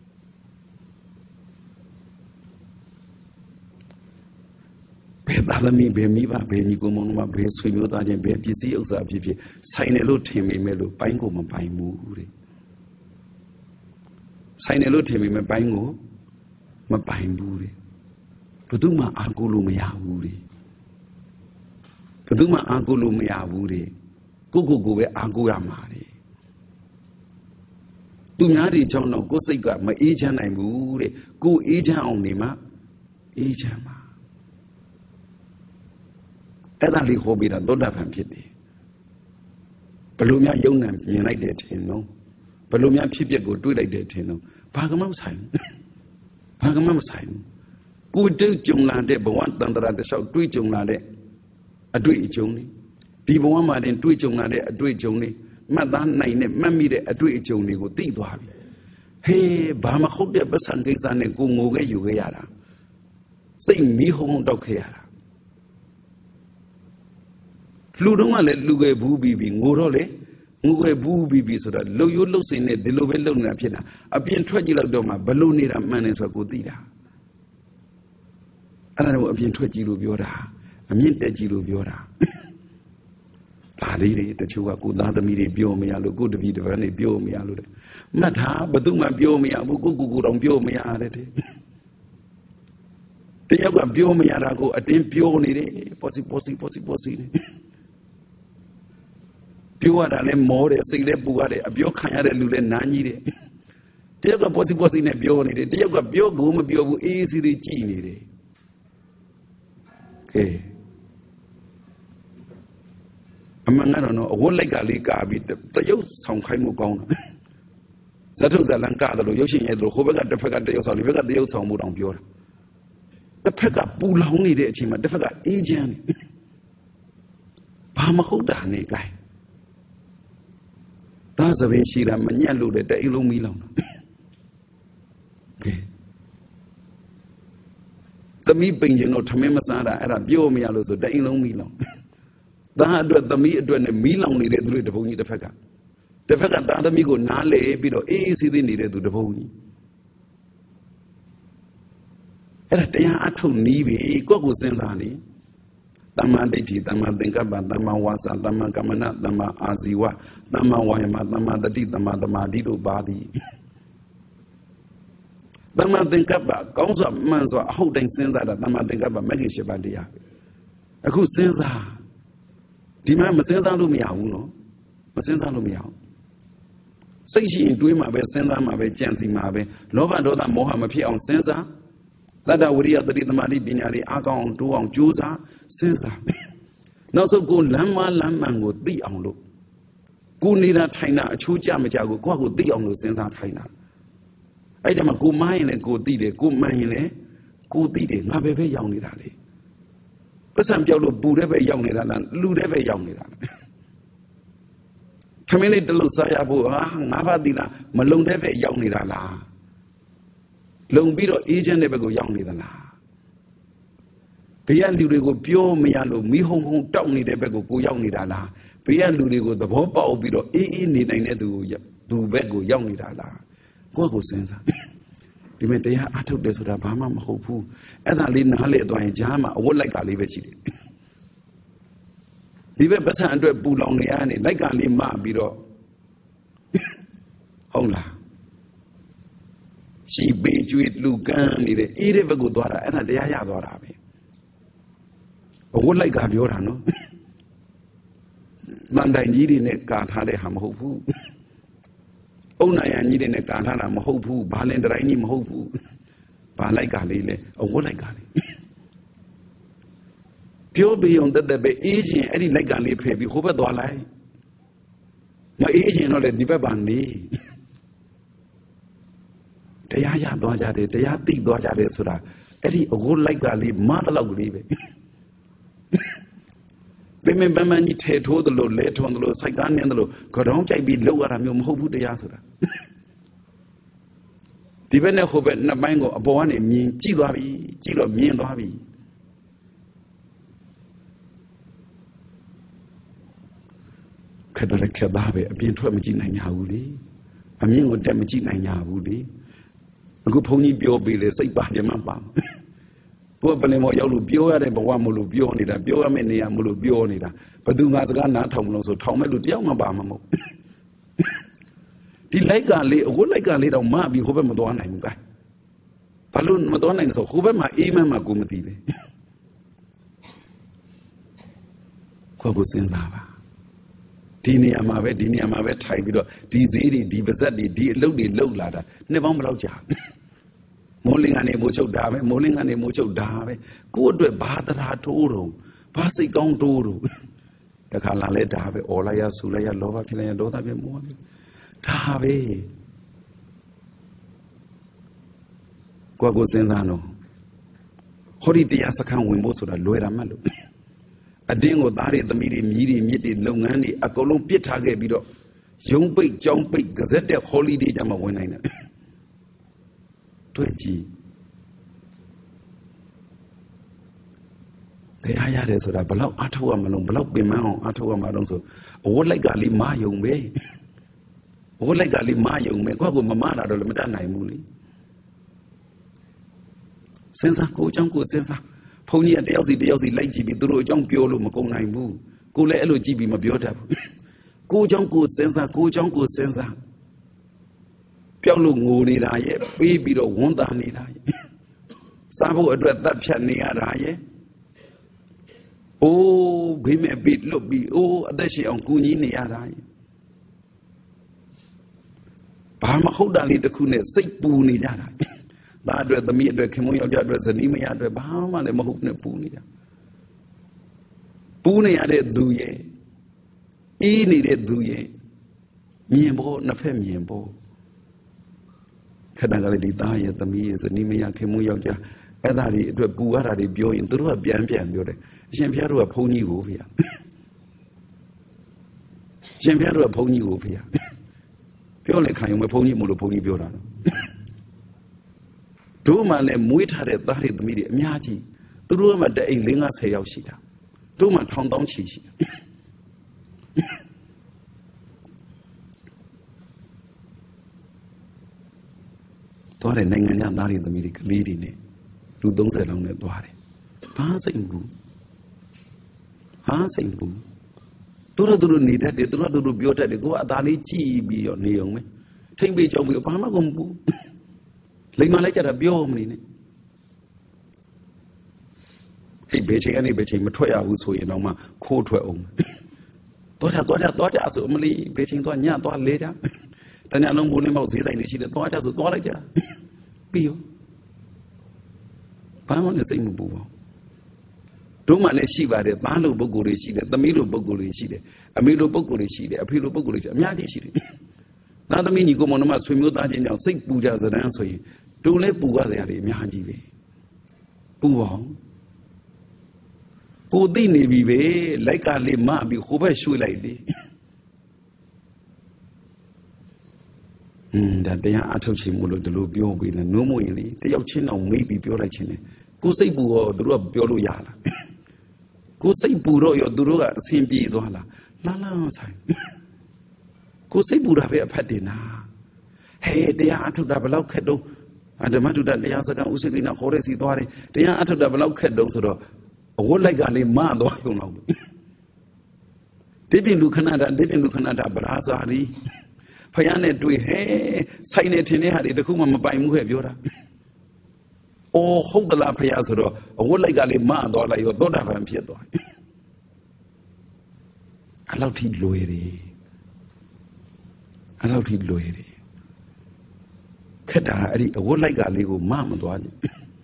ဘယ်သားသမီးဘယ်မိဘဘယ်ညီကိုမောင်တို့ဘယ်ဆွေမျိုးသားချင်းဘယ်ပစ္စည်းဥစ္စာဖြစ်ဖြစ်ဆိုင်တယ်လို့ထင်မိမဲ့လို့ပိုင်းကိုမပိုင်းဘူးတဲ့ဆိုင်တယ်လို့ထင်မိမဲ့ပိုင်းကိုမပိုင်ဘူးတဲ့ဘယ်သူမှအာကိုလို့မရဘူးတဲ့ဘယ်သူမှအာကိုလို့မရဘူးတဲ့ကိုပဲအာကိုရမှာတဲ့သူများတွေကြောင့်တော့ကိုယ်စိတ်ကမအေးချမ်းနိုင်ဘူးတဲ့ကိုအေးချမ်းအောင်နေမှအေးချမ်းပါအဲ့ဒါလေးဟောပြီးတာသောတာပန်ဖြစ်တယ်ဘယ်လိုများယုံနံမြင်လိုက်တယ်ထင်တော့ဘယ်လိုများဖြစ်ပျက်ကိုတွေးလိုက်တယ်ထင်တော့ဘာကမှမဆိုင်ဘာကမှမဆိုင်ကိုတွေ့ကြုံလာတဲ့ဘဝတန်ត្រာတစ်လျှောက်တွေ့ကြုံလာတဲ့အတွေ့အကြုံတွေဒီဘဝမှာတင်တွေ့ကြုံလာတဲ့အတွေ့အကြုံတွေမှတ်သားနိုင်တဲ့မှတ်မိတဲ့အတွေ့အကြုံတွေကိုသိသွားပြီဟေးဘာမဟုတ်တဲ့ပစံကိစ္စနဲ့ကိုငိုခဲ့ယူခဲ့ရတာစိတ်မီးဟုံးတောက်ခဲ့ရတာလူတော့ကလည်းလူခဲ့ဘူးပြီးငိုတော့လေငိုခဲ့ဘူးပြီးဆိုတာလှုပ်ရိုးလှုပ်စင်နဲ့ဒီလိုပဲလှုပ်နေတာဖြစ်တာအပြင်ထွက်ကြည့်လိုက်တော့မှဘလို့နေတာမှန်တယ်ဆိုတော့ကိုသိတာအဲ့ဒါတော့အပြင်ထွက်ကြည့်လို့ပြောတာအမြင့်တက်ကြည့်လို့ပြောတာဒါလေးတွေတချို့ကကိုသားသမီးတွေပြောမရလို့ကိုတပည့်တပန်းတွေပြောမရလို့တဲ့မှတ်ထားဘသူမှပြောမရဘူးကိုတောင်ပြောမရတဲ့တယောက်ကပြောမရတာကိုအတင်းပြောနေတယ်ပေါ်စီနေပြောရတာလည်းမောတယ်စိတ်လည်းပူရတယ်အပြောခံရတဲ့လူလည်းနားကြီးတယ်တယောက်ကပေါ်စီနဲ့ပြောနေတယ်တယောက်ကပြောကိုမပြောဘူးအေးစီကြည့်နေတယ်ကဲအမှန်ကတော့အဝတ်လိုက်ကလေးကာပြီးတရုပ်ဆောင်ခိုင်းမှုကောင်းတာဇတ်ထုတ်ဇလန်ကားတယ်လို့ရုပ်ရှင်ရဲ့လို့ဟိုဘက်ကတစ်ဖက်ကတရုပ်ဆောင်ဒီဘက်ကတရုပ်ဆောင်မှုတောင်ပြောတာတစ်ဖက်ကပူလောင်နေတဲ့အချိန်မှာတစ်ဖက်ကအေးချမ်းနေဘာမဟုတ်တာနဲ့ကိုင်းသားစပင်ရှိတာမညက်လို့တဲ့အိမ်လုံးမီးလောင်တာကဲသမီးပိန်ကျင်တော့ထမင်းမစားတာအဲ့ဒါပြောမရလို့ဆိုအိမ်လုံးမီးလောင်သားအတွက်သမီးအတွက်နဲ့မီးလောင်နေတဲ့သူတွေတပုံကြီးတစ်ဖက်ကသားသမီးကိုနားလေပြီးတော့အေးဆေးသေးနေတဲ့သူတပုံကြီးအဲ့ဒါတရားအထုတ်နီးပြီကိုယ့်ကိုစဉ်းစားနေသမ္မာဒိဋ္ဌိသမ္မာသင်္ကပ္ပသမ္မာဝါစာသမ္မာကမ္မနသမ္မာအာဇီဝသမ္မာဝါယမသမ္မာတတိသမ္မာသမာဓိတို့ပါသည် Tama Thinkaba, Gonzo Manzo, holding sense that Tama Thinkaba, making Shabadia. A good sense. Demand Masenza Lumia Uno, Masenza Lumia. Say she in doing my best, send them my best chance in my way. Lova Doda Mohammed appear on Senza. That I would hear the little Madi Binari Agon, do on Jusa, Senza. Not so good Lama would be on look. Good Nina China, Chuja Majago, what would be on the Senza China. I am a good mind and good deed, good mind, good deed, not very young. But some people would ever young and loot ever young. Terminate the Lusayabu, Navadina, Malone ever young. Long bit of agent never go young. Pian Ludigo, pure Miano, me home, don't need ever go young. Pian Ludigo, the Hopa of Bido, need I do bego young. Go sense. The Metea, I took this with a Bama Hopu, and I lean Halle to a Jama, what like I leave it. Leave a person under a bull on the annie, like I leave my bido. Hola. She beat you with Lucan, eat ever good daughter, and a day I have daughter. What like I have your no? Manda needing a car had a ham hopu. Oh, I need in a Ghana, Mohopu, Balendrini Mohopu, Balagali, or what I got. Pure beyond that, the agent, any legally pay, be over the lie. My agent, not a Nibabandi. They are Dojade, they are big Dojade Suda, Eddie, a good legally, mother of leave. Remember, man, you take to the Lord, later on the Lord, Saigon and the Lord, Kodonka be lower and you hope the answer. Depending on who na mango, a born in me, Gilo, me and Lavi. Kadaka Babe, a being to a machine and Yahudi. A mean with them machine and Yahudi. A good pony be say, Badiamamba. Poor Panemo Yalu Bio and Bawamulu Bionida, Biomania Mulu Bionida, but do not Tom so Tom to Yamabama. The legally, what legally on Mabi Hoover Madonna and guy. Palun Madonna and so Hoover my Ema Magumati. Quago Senzava. Dini Amave, Tibido, Dizidi, Divazadi, low ladder, never Mloja. Molling and a mucho dave, molling and a mucho dave, go to a badra toro, passing gong toro. The Kalale dave, Olaya, Sulaya, Lova, Kilaya, Dota, more. Dave. Quago Senzano. Hori Diasakan Wimboso, the Luera Malu. A dingo dari the medium, Longani, a column pitage bido. Young big, Gazette, holiday jama when 20. They are there so that below Atawaman, below Bimao, Atawaman, so what like Gali Ma young way. What like Gali Ma young man, Quago Mamma, or Madana Muli. Sensa, go jungle sensa. Pony and Elsie, like Gibi, Duro, Junk Piolo, Macona, Boo. Go let LGB Mabiota. Go jungle sensa. Piolo Nida, baby, don't want that Nida. Sabo address that Chania. Oh, we may be look be, oh, that's she on Kuni. Pama Hodali the Kune, sick Puni. Bad the meat, the Kimoya address, the Nima address, Bahama, the Mahukne Puni. Puni added do ye. E needed do ye. Miembo, Nafe Miembo. Kanagali died the me as the Nimia Kimuya, and that it would Buara de Bio in through a Biampian Bude. Champiaro a pony ovia. Champiaro a pony ovia. Piola came a pony monopony Biorano. Two man and Muit had it that in the media, Miati. The room at the Englinga say of Shita. Two man found down Chichi. Tore Nanganya Nari the medical leading it. Do those along the Dware. Passing boo. Passing boo. Duru needed it, Duru Biota, go at Dali Chi be your neon. Take me job with Pama Gumbu. လိမ္မာလိုက်ကြတာပြောမနေနဲ့ဟိတ်ဘယ်ချိန်ကနေဘယ်ချိန်မထွက်ရဘူးဆိုရင်တော့မှခိုးထွက်အောင်သွားကြဆိုအမလီဘယ်ချိန်သွားညသွားလဲကြတညလုံးမိုးလင်းပေါက်ဈေးဆိုင်တွေရှိတယ်သွားကြဆိုသွားလိုက်ကြပြီးရောဘာမှလည်းစိတ်မပူပါတို့မှလည်းရှိပါတယ်သားလိုပုဂ္ဂိုလ်တွေရှိတယ်သမီးလိုပုဂ္ဂိုလ်တွေရှိတယ်အမေလိုပုဂ္ဂိုလ်တွေရှိတယ်အဖေလိုပုဂ္ဂိုလ်တွေရှိအများကြီးရှိတယ်သားသမီးညီကိုမောင်နှမဆွေမျိုးသားချင်းကြောင့်စိတ်ပူကြစတဲ့ဆိုရင်တို့လည်းပူရစရာတွေအများကြီးပဲပူပါအောင်ကိုသိနေပြီပဲလိုက်ကလေးမပြီးဟိုဘက်ရွှေ့လိုက်လေဒါတရားအထုတ်ချိန်မို့လို့ဒီလိုပြောပြီးနေနိုးမို့ရင်လေတယောက်ချင်းတော့မေးပြီးပြောလိုက်ခြင်းလေကိုစိတ်ပူရောသူတို့ကပြောလို့ရလားကိုစိတ်ပူတော့ရောသူတို့ကအဆင်ပြေသွားလားလာဆိုင်ကိုစိတ်ပူတာပဲအဖတ်တင်တာဟဲ့တရားအထုတ်တာဘယ်လောက်ခက်တော့ဓမ္မတုဒ္ဒတရားစကားဥစိကိနာခေါ်တဲ့စီသွားတယ်တရားအထုတ်တာဘယ်လောက်ခက်တော့ဆိုတော့အဝတ်လိုက်ကလေးမသွားရုံတော့တိပိလူခဏတာဗရာဇာရီဖယားနဲ့တွေ့ဟဲဆိုင်နေထင်တဲ့ဟာတွေတခုမှမပိုင်ဘူးခဲ့ပြောတာအော်ဟုတ်သလားဖယားဆိုတော့အဝတ်လိုက်ကလေးမသွားလိုက်ရောသောတာပန်ဖြစ်သွားအဲ့လောက်ထိလွယ်တယ်ခက်တာအဲ့ဒီအဝတ်လိုက်ကလေးကိုမသွားကြ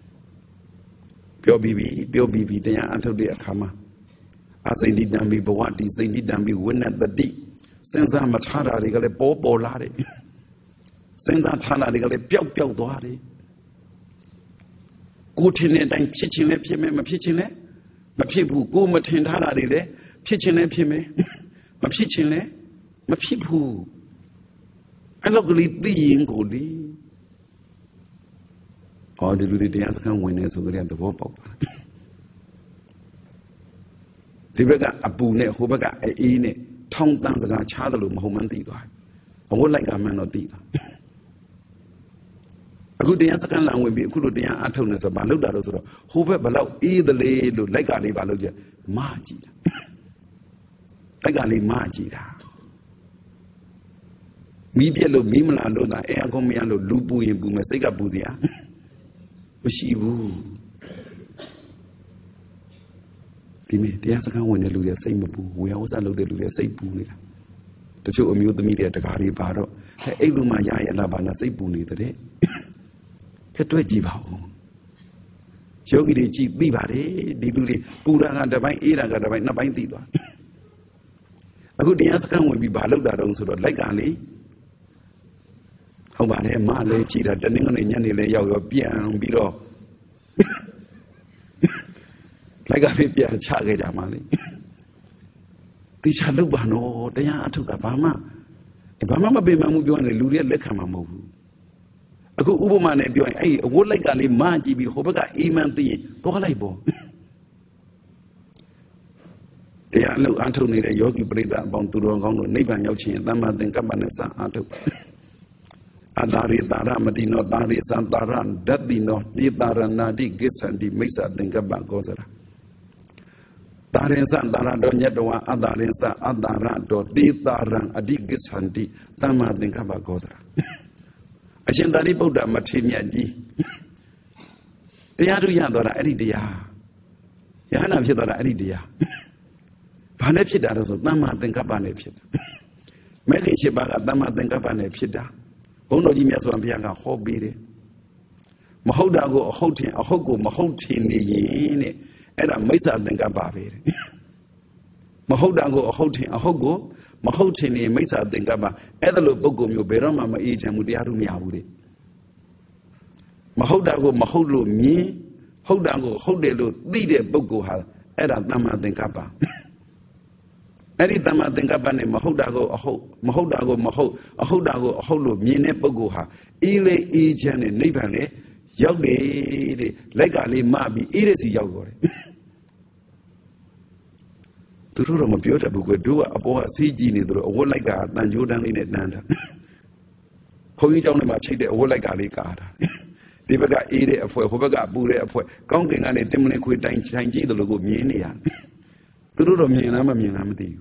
ပြောပြီးပြီတရားအထုတ်တဲ့အခါမှာအစိမ့်တိတံပြီးဘဝတိစိမ့်တိတံပြီးဝိနတတိစဉ်းစားမထားတာတွေကလည်းပေါ်လာတယ်စဉ်းစားထားတာတွေကလည်းပျောက်သွားတယ်ကိုထင်တဲ့အတိုင်းဖြစ်ခြင်းလည်းဖြစ်မယ်မဖြစ်ခြင်းလည်းမဖြစ်ဘူးကိုမထင်ထားတာတွေလည်းဖြစ်ခြင်းလည်းဖြစ်မယ်မဖြစ်ခြင်းလည်းမဖြစ်ဘူးအဲ့လိုကလေးသိရင်ကိုလေဒီလူတွေတရားစခန်းဝင်နေဆိုကြတဲ့သဘောပေါက်ပါဒီဘက်ကအပူနဲ့ဟိုဘက်ကအအေးနဲ့ထောင်းတန်းစကားချားတယ်လို့မဟုတ်မှန်းသိသွားအဝတ်လိုက်ကမှန်းတော့သိတာအခုတရားစခန်းလာဝင်ပြီးအခုလိုတရားအထုတ်နေဆိုဘာလုပ်တာလို့ဆိုတော့ဟိုဘက်ဘလောက်အေးသလေလို့လိုက်ကလေးဘာလုပ်ကြမကြည့်တာလိုက်ကလေးမကြည့်တာမီးပြက်လို့မီးမလာလို့သာအကုန်မရလို့လူပူရင်ပူမယ်စိတ်ကပူစရာမရှိဘူးဒီမေတရားစခန်းဝင်တဲ့လူတွေစိတ်မပူဝေယဝဆလုပ်တဲ့လူတွေစိတ်ပူနေတာတချို့အမျိုးသမီးတွေတကားတွေပါတော့အဲ့လိုမှရရလားဘာလားစိတ်ပူနေတဲ့ခက်တွက်ကြည့်ပါဦးယောဂီတွေကြည့်သိပါတယ်ဒီလူတွေပူတာကတစ်ပိုင်းအေးတာကတစ်ပိုင်းနှစ်ပိုင်းသိသွားအခုတရားစခန်းဝင်ပြီးဘာလုပ်တာတုံးဆိုတော့လိုက်ကလေဟုတ်ပါတယ်မလည်းကြည်တာတနင်္ဂနွေညနေလည်းရောက်ရောပြန်ပြီးတော့လိုက်ကလေးပြန်ချခဲ့ကြမှာလေတိချာလုပ်ပါနော်တရားအထုတ်တာဘာမှမပင်ပန်းမှုပြောရင်လူတွေကလက်ခံမှာမဟုတ်ဘူးအခုဥပမာနဲ့ပြောရင်အဲ့အဝတ်လိုက်ကလေးမကြည့်ပြီးဟိုဘက်ကအိမ်မန်သိရင်သွားလိုက်ပေါ့တရားအလုပ်အထုတ်နေတဲ့ယောဂီပရိသတ်အပေါင်းသူတော်ကောင်းတို့နိဗ္ဗာန်ရောက်ခြင်းသမ္မာသင်္ကပ္ပနဲ့စအထုတ်အတာရိတာရမတိနောတာရိသံတာရဓတ္တိနောတိတာရဏတိကိစ္ဆန္တိမိစ္ဆာသင်္ကပ္ပကောစရာတာရင်သံတာရတော်ညတဝအတာရင်သံအတာရတော်တိတာရံအဓိကိစ္ဆန္တိသမ္မာသင်္ကပ္ပကောစရာအရှင်သာရိပုတ္တမထေရမြတ်ကြီးတရားထုရသွားတာအဲ့ဒီတရားယဟနာဖြစ်သွားတာအဲ့ဒီတရားဘာနဲ့ဖြစ်တာလဲဆိုသမ္မာသင်္ကပ္ပနဲ့ဖြစ်တာမဲ့ခင်ရှိပါကသမ္မာသင်္ကပ္ပနဲ့ဖြစ်တာဘုန်းတော်ကြီးမြတ်စွာဘုရားကဟောပေးတယ်မဟုတ်တာကိုအဟုတ်ထင်အဟုတ်ကိုမဟုတ်ထင်နေရင်တဲ့အဲ့ဒါမိစ္ဆာသင်္ကပ္ပပဲတဲ့မဟုတ်တာကိုအဟုတ်ထင်အဟုတ်ကိုမဟုတ်ထင်နေမိစ္ဆာသင်္ကပ္ပအဲ့ဒါလိုပုဂ္ဂိုလ်မျိုးဘယ်တော့မှမအေးချမ်းဘူးတရားတို့မရဘူးတဲ့မဟုတ်တာကိုမဟုတ်လို့မြင်ဟုတ်တာကိုဟုတ်တယ်လို့သိတဲ့ပုဂ္ဂိုလ်ဟာအဲ့ဒါသမ္မာသင်္ကပ္ပအဲ့ဒီသမ္မာသင်္ကပ္ပနဲ့မဟုတ်တာကိုအဟုတ်မဟုတ်တာကိုမဟုတ်အဟုတ်တာကိုအဟုတ်လို့မြင်တဲ့ပုဂ္ဂိုလ်ဟာအေးလေအေးချမ်းတဲ့နိဗ္ဗာန်လေရောက်တယ်တဲ့လိုက်ကလေးမပြီးအေးတဲ့စီရောက်သွားတယ်သူတို့တော့မပြောတတ်ဘူးကွတို့ကအပေါ်ကစီးကြည့်နေသူတို့အဝတ်လိုက်ကတန်ကြိုးတန်းလေးနဲ့တန်းတာခွန်ကြီးကျောင်းထဲမှာချိတ်တဲ့အဝတ်လိုက်ကလေးကားတာဒီဘက်ကအေးတဲ့အဖွဲဟိုဘက်ကပူတဲ့အဖွဲကောင်းကင်ကနေတင်မလင်ခွေတိုင်ကြည့်တယ်လို့ကိုမြင်နေရတယ်သူတို့တော့မြင်လားမမြင်လားမသိဘူး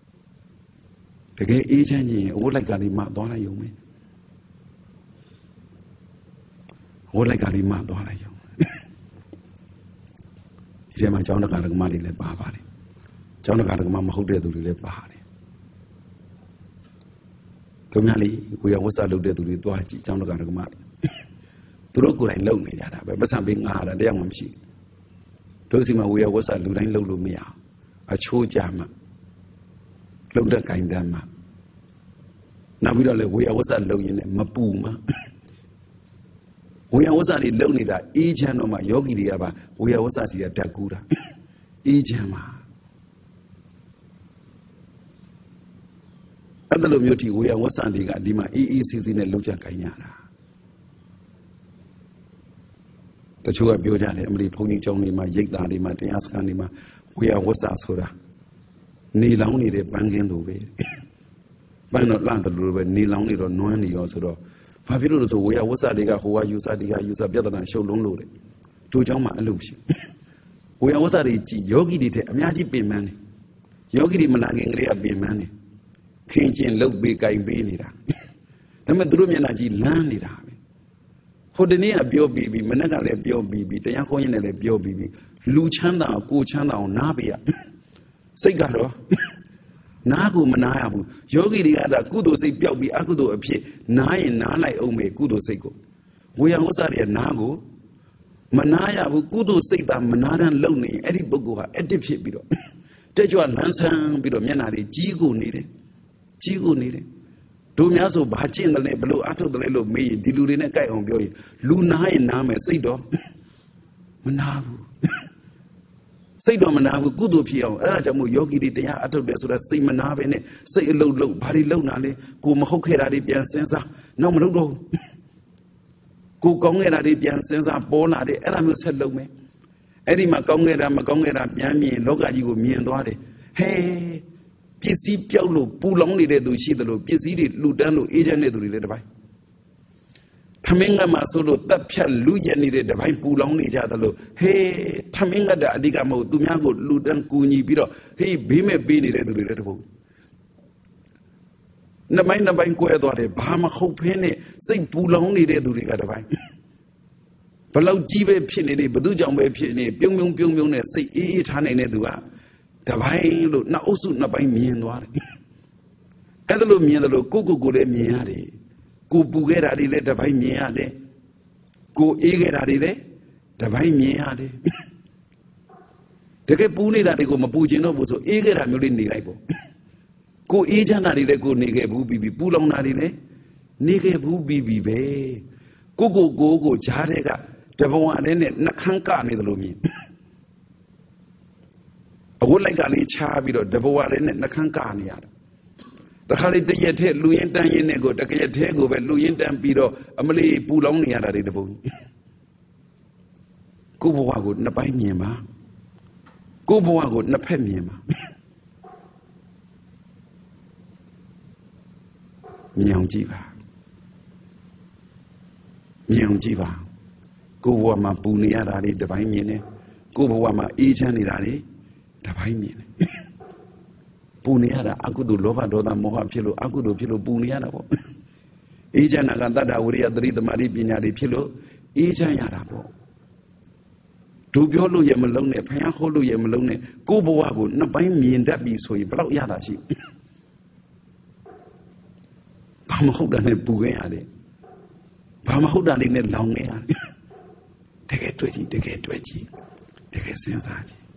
တကယ်အေးချမ်းခြင်းအဝတ်လိုက်ကလေးမှသွားလိုက်ရုံပဲဟိုလိုက်ကလေးမှသွားလိုက်ရောဒီထဲမှာကျောင်းတကာကမတွေလည်းပါပါတယ်ကျောင်းတကာကမမဟုတ်တဲ့သူတွေလည်းပါတယ်တို့များလေးကိုရဝတ်စာလုပ်တဲ့သူတွေတွားကြည့်ကျောင်းတကာကမသူတို့ကိုယ်တိုင်လုပ်နေကြတာပဲပတ်စံပေးငါတာတရားမှမရှိတို့စီမှာဝေယဝတ်စာလူတိုင်းလုပ်လို့မရအချိုးကြမှာလုပ်တဲ့ကင်တမ်းမှာနောက်ပြီးတော့လေဝေယဝတ်စာလုပ်ရင်လည်းမပူမှာဝေယဝတ်စာတွေလုပ်နေတာအေးချမ်းတော့မှယောဂီတွေကပါဝေယဝတ်စာစီကဓာတ်ကူးတာအေးချမ်းမှာအဲ့လိုမျိုးထိဝေယဝတ်စာတွေကဒီမှာအေးအေးဆေးဆေးနဲ့လုပ်ကြကင်ရတာတချို့ကပြောကြတယ်အမလီဘုန်းကြီးကျောင်းတွေမှာရိတ်သားတွေမှာတရားစခန်းတွေမှာဝေယဝတ်စာဆိုတာနေလောင်းနေတဲ့ပန်းကင်းလိုပဲပန်းတော့လန့်တယ်လို့ပဲနေလောင်းနေတော့နွမ်းနေရောဆိုတော့ဘာဖြစ်လို့လဲဆိုဝေယဝတ်စာတွေကဟိုကယူစာတွေကယူစာပြဿနာရှုပ်လုံးလို့တဲ့တို့เจ้าမှာအဲ့လိုရှိဝေယဝတ်စာတွေကြည်ယောဂီတွေတဲ့အများကြီးပင်ပန်းတယ်ယောဂီတွေမလာခင်ကလေးကပင်ပန်းတယ်ခင်ကျင်လုတ်ပေးကြိုင်ပေးနေတာဒါပေမဲ့သူတို့မျက်နှာကြီးလန်းနေတာပဲဟိုတနေ့ကပြောပြီးပြီမနေ့ကလည်းပြောပြီးပြီတရားခေါင်းရင်လည်းပြောပြီးပြီလူချမ်းသာကိုချမ်းသာအောင်နားပေးရစိတ်ကတော့နားကိုမနာရဘူးယောဂီတွေကဒါကုသိုလ်စိတ်ပျောက်ပြီးအကုသိုလ်အဖြစ်နားရင်နားလိုက်အောင်မယ်ကုသိုလ်စိတ်ကိုဝေယဝတ်စာတွေနားကိုမနာရဘူးကုသိုလ်စိတ်သာမနာတမ်းလုံနေအဲ့ဒီပုဂ္ဂိုလ်ဟာအတ္တဖြစ်ပြီးတော့တက်ကြွလန်းဆန်းပြီးတော့မျက်နှာတွေကြီးကိုနေတယ်ကြီးကိုနေတယ်တို့များဆိုဘာကျင့်တယ်လဲဘလို့အထုတ်တယ်လဲလို့မေးရင်ဒီလူတွေနဲ့ကြိုက်အောင်ပြောရင်လူနာရင်နားမယ်စိတ်တော့မနာဘူးစိတ်တော့မနာဘူးကုသိုလ်ဖြစ်အောင်အဲ့ဒါကြောင့်မို့ယောဂီတွေတရားအထုတ်တယ်ဆိုတာစိတ်မနာပဲနဲ့စိတ်အလုံးလုံးဘာတွေလုံးတာလဲကိုမဟုတ်ခဲ့တာတွေပြန်စဉ်းစားနောက်မလုပ်တော့ကိုကောင်းခဲ့တာတွေပြန်စဉ်းစားပေါ်လာတယ်အဲ့ဒါမျိုးဆက်လုပ်မယ်အဲ့ဒီမှာကောင်းခဲ့တာမကောင်းခဲ့တာပြန်မြင်လောကကြီးကိုမြင်သွားတယ်ဟဲပစ္စည်းပြောက်လို့ပူလောင်နေတဲ့သူရှိတယ်လို့ပစ္စည်းတွေလူတန်းလို့အေးချမ်းတဲ့သူတွေလည်းတစ်ပိုင်းထမင်းကမှဆိုလို့တပ်ဖြတ်လူရနေတဲ့တစ်ပိုင်းပူလောင်နေကြတယ်လို့ဟေးထမင်းကတည်းကအဓိကမဟုတ်သူများကိုလူတန်းကူညီပြီးတော့ဟေးဘေးမဲ့ပေးနေတဲ့သူတွေလည်းတစ်ပုံနှစ်ပိုင်းကွဲသွားတယ်ဘာမှဟုတ်ဖင်းနဲ့စိတ်ပူလောင်နေတဲ့သူတွေကတစ်ပိုင်းဘလောက်ကြီးပဲဖြစ်နေတယ်ဘသူကြောင့်ပဲဖြစ်နေပြုံနဲ့စိတ်အေးထားနိုင်တဲ့သူကတပိုင်းလို့နှစ်အုပ်စုနှစ်ပိုင်းမြင်သွားတယ်အဲ့ဒါလို့မြင်တယ်လို့ကိုလည်းမြင်ရတယ်ကိုပူခဲ့တာတွေလည်းတပိုင်းမြင်ရတယ်ကိုအေးခဲ့တာတွေလည်းတပိုင်းမြင်ရတယ်တကယ်ပူနေတာတွေကိုမပူကျင်တော့ဘူးဆိုအေးခဲ့တာမျိုးလေးနေလိုက်ပေါ့ကိုအေးချမ်းတာတွေလည်းကိုနေခဲ့ဘူးပြီးပူလောင်တာတွေလည်းနေခဲ့ဘူးပြီးပဲကိုဂျားတဲ့ကတဘဝနဲ့နှခမ်းကနေတယ်လို့မြင်အဝတ်လိုက်ကလေးချားပြီးတော့တဘဝနဲ့နှခမ်းကနေရတယ်တခါလေတရက်ထဲလူရင်တန်းရင်နဲ့ကိုတကရက်ထဲကိုပဲလူရင်တန်းပြီးတော့အမလေးပူလောင်နေရတာတွေတပုံကိုဘဝကိုနှစ်ပိုင်းမြင်ပါကိုဘဝကိုနှစ်ဖက်မြင်ပါမြင်အောင်ကြည့်ပါကိုဘဝမှာပူနေရတာတွေတစ်ပိုင်းမြင်တယ်ကိုဘဝမှာအေးချမ်းနေတာတွေတစ်ပိုင်းမြင်တယ်ပူနေရတာအကုသိုလ်လောဘဒေါသမောဟဖြစ်လို့အကုသိုလ်ဖြစ်လို့ပူနေရတာပေါ့အေးချမ်းတာကတတ္တဝရိယသတိသမารိပညာတွေဖြစ်လို့အေးချမ်းရတာပေါ့တို့ပြောလို့ရမလုံးနဲ့ဖယားဟောလို့ရမလုံးနဲ့ကိုဘဝကိုနှစ်ပိုင်းမြင်တတ်ပြီဆိုရင်ဘယ်တော့ရတာရှိဘာမဟုတ်တာနဲ့ပူခဲ့ရတယ်ဘာမဟုတ်တာလေးနဲ့လောင်ခဲ့ရတယ်တကယ်တွေ့ကြည့်တကယ်စဉ်းစားကြည့်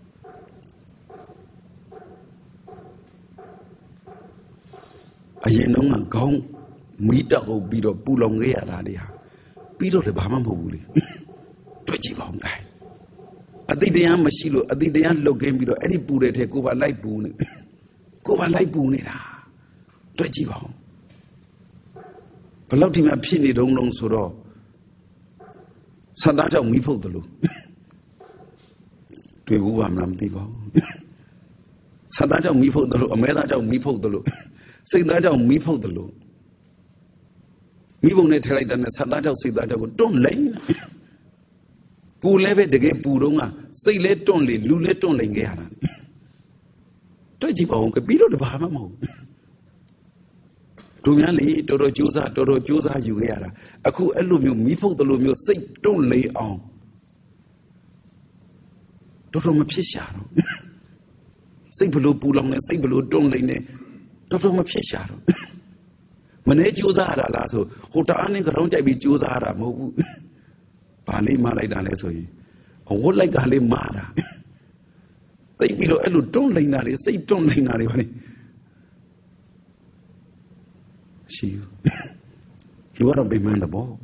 အရင်တော့ကခေါင်းမီးတောက်ပြီးတော့ပူလောင်ခဲ့ရတာတွေဟာပြီးတော့လည်းဘာမှမဟုတ်ဘူးလေတွေ့ကြည့်ပါဦးကဲအတိတ်တရားမရှိလို့အတိတ်တရားလုတ်ခင်းပြီးတော့အဲ့ဒီပူတဲ့ထဲကိုပါလိုက်ပူနေတာတွေ့ကြည့်ပါဦးဘယ်လောက်ဒီမှာဖြစ်နေတုံးဆိုတော့ဆန္ဒကြောင့်မီးဖုတ်တယ်လို့တွေ့ဘူးပါမလားမသိပါဘူးဆန္ဒကြောင့်မီးဖုတ်တယ်လို့အမဲသားကြောင့်မီးဖုတ်တယ်လို့စိတ်သားကြောင့်မီးဖုတ်တယ်လို့မိဘုံနဲ့ထည့်လိုက်တဲ့ဆန္ဒကြောင့်စိတ်သားကြောင့်ကိုတွန့်လိမ့်ကိုလည်းပဲတကယ်ပူတော့ကစိတ်လဲတွန့်လေလူလဲတွန့်လိမ့်ခဲ့ရတာတွေ့ကြည့်ပါဦးကပြီးတော့ဘာမှမဟုတ် Dumyali, Toro Josa, Ugara. Aku Elumio, Mifo, the Lumio, say, don't lay on. Toro Mapisharo. Say below Pulong and say below, don't lay ne. Toro Mapisharo. Mane Josara, Lasso, Hotani, the Ronja be Josara, Mobu. Pali Malay Danesoi. Or what like Ali Mara? They below Elu, don't lay nari, say, don't lay nari. She, you are a big man, the ball.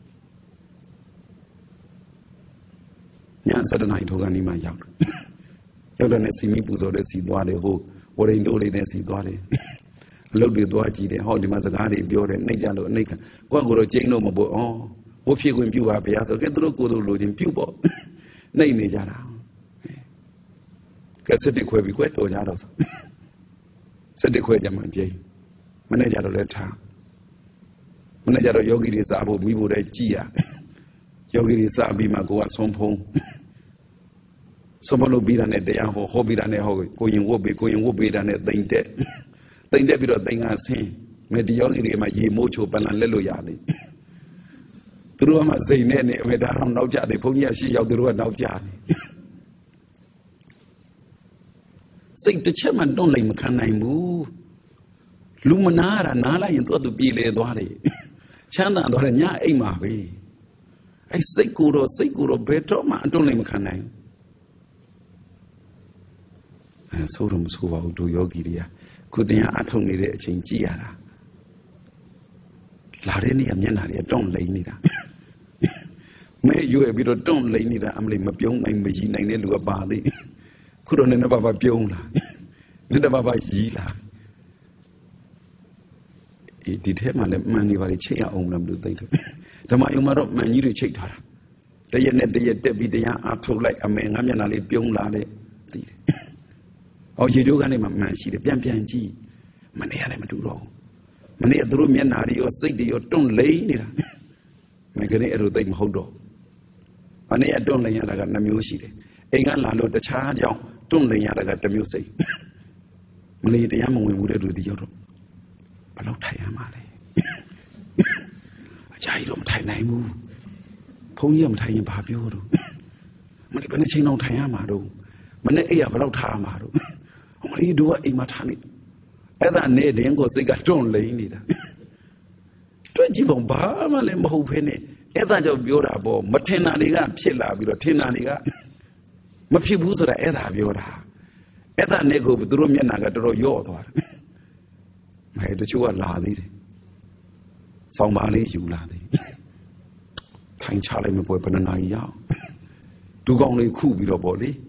Yan said a night, Hoganima Yak. You don't see me, Puzo, let's see, Dwade, who, what I know, they see Dwade. Look at Dwaji, the Holy Mazagari, Biore, Najano, Naka. Go to Jano Mabo, oh, what you going to up here, so get through good load in Pubo. Nay, Najara. Cassette Quebi Quet or Yaros. Said the Quajaman Jay. Manager of that town. Manager of Yogi is Abu, we would a Gia. Yogi is Abi Magoa Sompong. Someone will be done at the Yahoo, Hobby and a going will be done at the dead. The debut of thing I say, made the Yogi my Mocho Banalelo Yadi. Through a say, Nene, made a round out the pony, she out the road out Yadi. Say the chairman don't like Makana move. Luminara, Nala, and thought to be le Dwari. Chana, Dorania, Emavi. I say, Kuro, better, man, don't like Makana. So, who out to Yogiria. Could they atom me a change? Lareni and Yanaria don't lay neither. May you a bit of don't lay neither. I'm like Mapion and Majina and Lua Badi. Couldn't never have a Piona. Never have a Yila. It did him and the man very chair on them to think. The Mayumaro man, you checked her. The Yanet, the Debbie, the Ato like a man, I'm Yanali Pion. Oh, you do any man, she the Pianji. Mania do wrong. Mania drew me and Ari or say, or don't lay neither. Magane do them hold on. Mania don't lay like a music. England, the charge, don't lay like the music. Mania the Yaman would do the Euro. But no Tayamale. A child of Tainaimu. Ponyam Tayam Papioro. Manipulation Tayamado. Manea of Lautamaro. What do you do in Matani? Either Ned and go say, don't lay neither. 20 from Bama Lembo Penny. Either of Biorabo, Matena Liga, Pilla, Birotina Liga. Mapibuza, Eda Biora. Either Nego with Rumianaga, draw your door. My head you are ladi. Somebody you ladi. Time Charlie Boy Banana Yao. Do only cool with your body.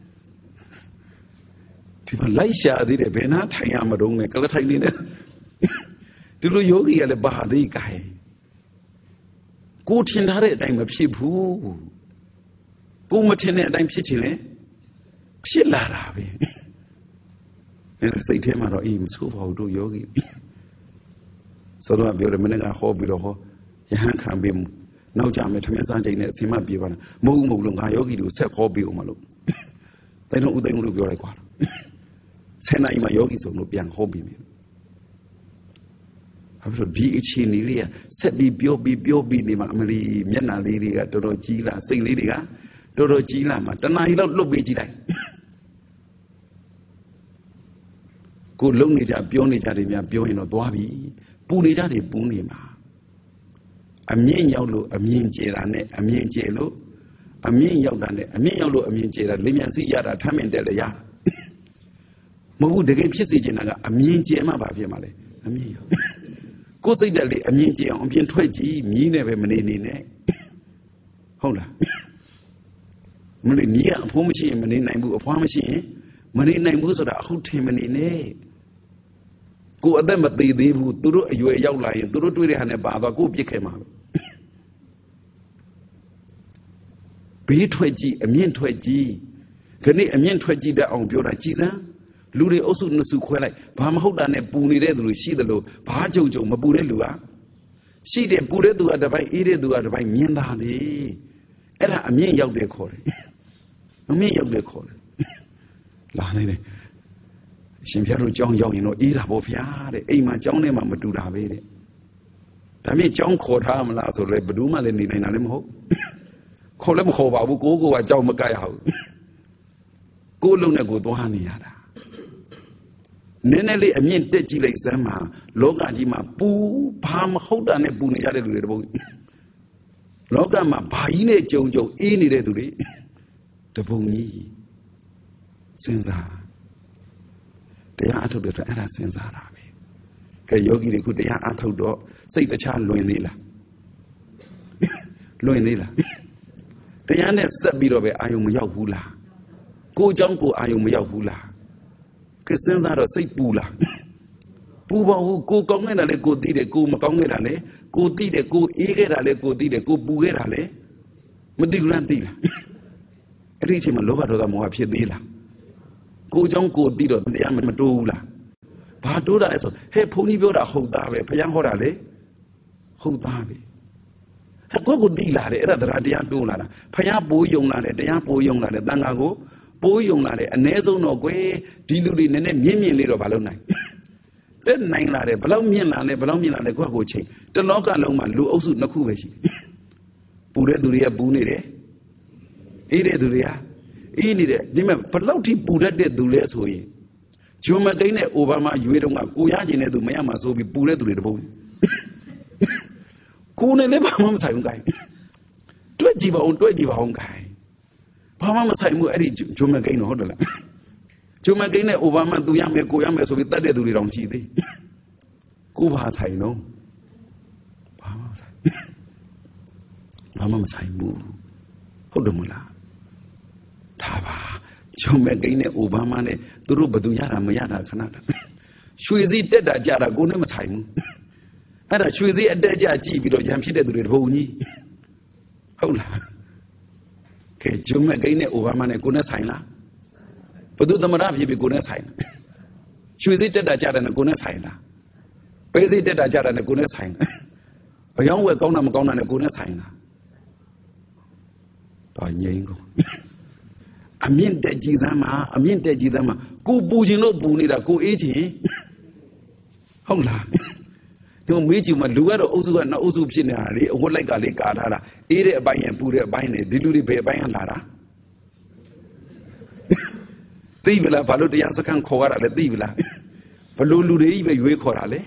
Laisha did a Bena Tayamadong, a Calatina. Do Yogi at the Bahadi guy. Go Tinare, I'm a sheep who. Go Matina, I'm pitching. Shillarabi. And I say, Temaro, even so, how do Yogi? So don't have your Menega hobby or Yahan can be no jam at Sanjay, Sima Bivan, Mumulunga Yogi to set hobby Umalu. They don't do your record. Sena ima yogi so no piang hobby me. After DH in Iria, set be Biobi ni Mamali, Miana Liria, Dorojila, Sing Liria, Dorojila, Matana, he don't look Bijila. Good Lunija, Bionija, Bioin or Dwabi, Punija, Punima. A mean yellow, a mean jelane, a mean jello, a mean yellow, a mean yellow, a mean jella, Limian see yada, time and delia. Mogu de game Pizinaga, a mean Jema Baviamale, a mean. Go say that a mean Jam, Bien 20, me never manine. Hold on. Money near a poor machine, money name of farm machine, money name was a whole team in Go at them at the would do you a young lion, do it and a baba go became out. Be 20, a mean 20. Can a mean 20 that on Pura Chisa? Luri also no so quite Pamahoda and Puni Redu, she the low, Pajojo, Maburelua. She did Puredu at the by Eredu at the by Miendani. Era a mean young decore. A mean young decore. Lani. ရှင်ဖျားတို့ကြောင်းရောက်ရင်တော့အေးတာပေါ့ဗျာတဲ့အိမ်မှာကြောင်းထဲမှာမတူတာပဲတဲ့ဒါမြင်ကြောင်းခေါ်ထားမလားဆိုတော့ဘယ်သူမှလည်းနေနိုင်တာလည်းမဟုတ်ခေါ်လည်းမခေါ်ပါဘူးကိုကကြောင်းမကရဘူးကိုလုံးနဲ့ကိုသွားနေရတာနည်းနည်းလေးအမြင့်တက်ကြည့်လိုက်စမ်းမှာလောကကြီးမှာပူဘာမဟုတ်တာနဲ့ပူနေကြတဲ့လူတွေတပုတ်လောကမှာဘာကြီးနဲ့ကြုံအေးနေတဲ့သူတွေတပုံကြီးစဉ်းစားတရားအထုတ်တယ်ဆိုအဲ့ဒါစဉ်းစားတာပဲကဲယောဂီတွေခုတရားအထုတ်တော့စိတ်တခြားလွင်သေးလားလွင်သေးလားတရားနဲ့ဆက်ပြီးတော့ပဲအာယုံမရောက်ဘူးလားကိုเจ้าကိုအာယုံမရောက်ဘူးလားကဲစဉ်းစားတော့စိတ်ပူလားပူပါဘူးကိုကောင်းခဲ့တာလေကိုသိတယ်ကိုမကောင်းခဲ့တာလေကိုသိတယ်ကိုအေးခဲ့တာလေကိုသိတယ်ကိုပူခဲ့တာလေမသိဘူးလားသိလားအဲ့ဒီအချိန်မှာလောဘဒေါသမောဟဖြစ်သေးလားကိုเจ้าကိုသိတော့တရားမတိုးဘူးလားဘာတိုးတာလဲဆိုဟဲ့ဘုန်းကြီးပြောတာဟုတ်သားပဲဘုရားဟောတာလေဟုတ်သားပဲဟဲ့ကိုသိလာတယ်အဲ့ဒါတရားတိုးလာတာဘုရားပိုးယုံလာတယ်တရားပိုးယုံလာတယ်တန်ခါကိုပိုးယုံလာတယ်အ ਨੇ ဆုံးတော့ကွယ်ဒီလူတွေနည်းနည်းမြင့်မြင့်လေးတော့ဘာလို့နိုင်တက်နိုင်လာတယ်ဘလောက်မြင့်လာလဲဘလောက်မြင့်လာလဲကိုချိန်တလောကလုံးမှာလူအုပ်စုနှစ်ခုပဲရှိတယ်ပူတဲ့သူတွေကပူနေတယ်အေးတဲ့သူတွေကအေးနေတယ်ဒီမဲ့ဘလောက်ထိပူတတ်တဲ့သူလဲဆိုရင်ဂျွန်မကိန်းနဲ့အိုဘားမားရွေးတော့ကကိုရကျင်တဲ့သူမရမှာဆိုပြီးပူတဲ့သူတွေတပုံကိုနဲ့လည်းဘာမှမဆိုင်ဘူးကိုင်တွက်ကြည့်ပါအောင်ကိုင်ဘာမှမဆိုင်ဘူးအဲ့ဒီဂျွန်မကိန်းတော့ဟုတ်တယ်လားဂျွန်မကိန်းနဲ့အိုဘားမားသူရမယ်ကိုရမယ်ဆိုပြီးတတ်တဲ့သူတွေတောင်ရှိသေးကိုဘာဆိုင်တော့ဘာမှမဆိုင်ဘူးဟုတ်တယ်မလားဒါပါဂျွန်မကိန်းနဲ့အိုဘားမားနဲ့သူတို့ဘယ်သူရတာမရတာခဏတာရွှေစည်းတက်တာကြတာကိုနဲ့မဆိုင်ဘူးအဲ့ဒါရွှေစည်းအတက်ကြကြည့်ပြီးတော့ရံဖြစ်တဲ့သူတွေတပုံကြီးဟုတ်လားကဲဂျွန်မကိန်းနဲ့အိုဘားမားနဲ့ကိုနဲ့ဆိုင်လားဘယ်သူသမရဖြစ်ပြီးကိုနဲ့ဆိုင်လားရွှေစည်းတက်တာကြတာနဲ့ကိုနဲ့ဆိုင်လားပဲစည်းတက်တာကြတာနဲ့ကိုနဲ့ဆိုင်လားအယောင်းဝယ်ကောင်းတာမကောင်းတာနဲ့ကိုနဲ့ဆိုင်လားတော့ငြိမ်းကုန်အမြင့်တက်ကြည်သမ်းမှာကိုပူခြင်းလို့ပူနေတာကိုအေးခြင်းဟုတ်လားဒီမေးကြည့်မှလူကတော့အုပ်စုကနောက်အုပ်စုဖြစ်နေတာလေအဝတ်လိုက်ကလေးကာထားတာအေးတဲ့အပိုင်းရင်ပူတဲ့အပိုင်းနဲ့ဒီလူတွေဘယ်အပိုင်းကလာတာသိပြီလားဘာလို့တရားစခန်းခေါ်ရတာလဲသိပြီလားဘလို့လူတွေကြီးပဲရွေးခေါ်တာလဲ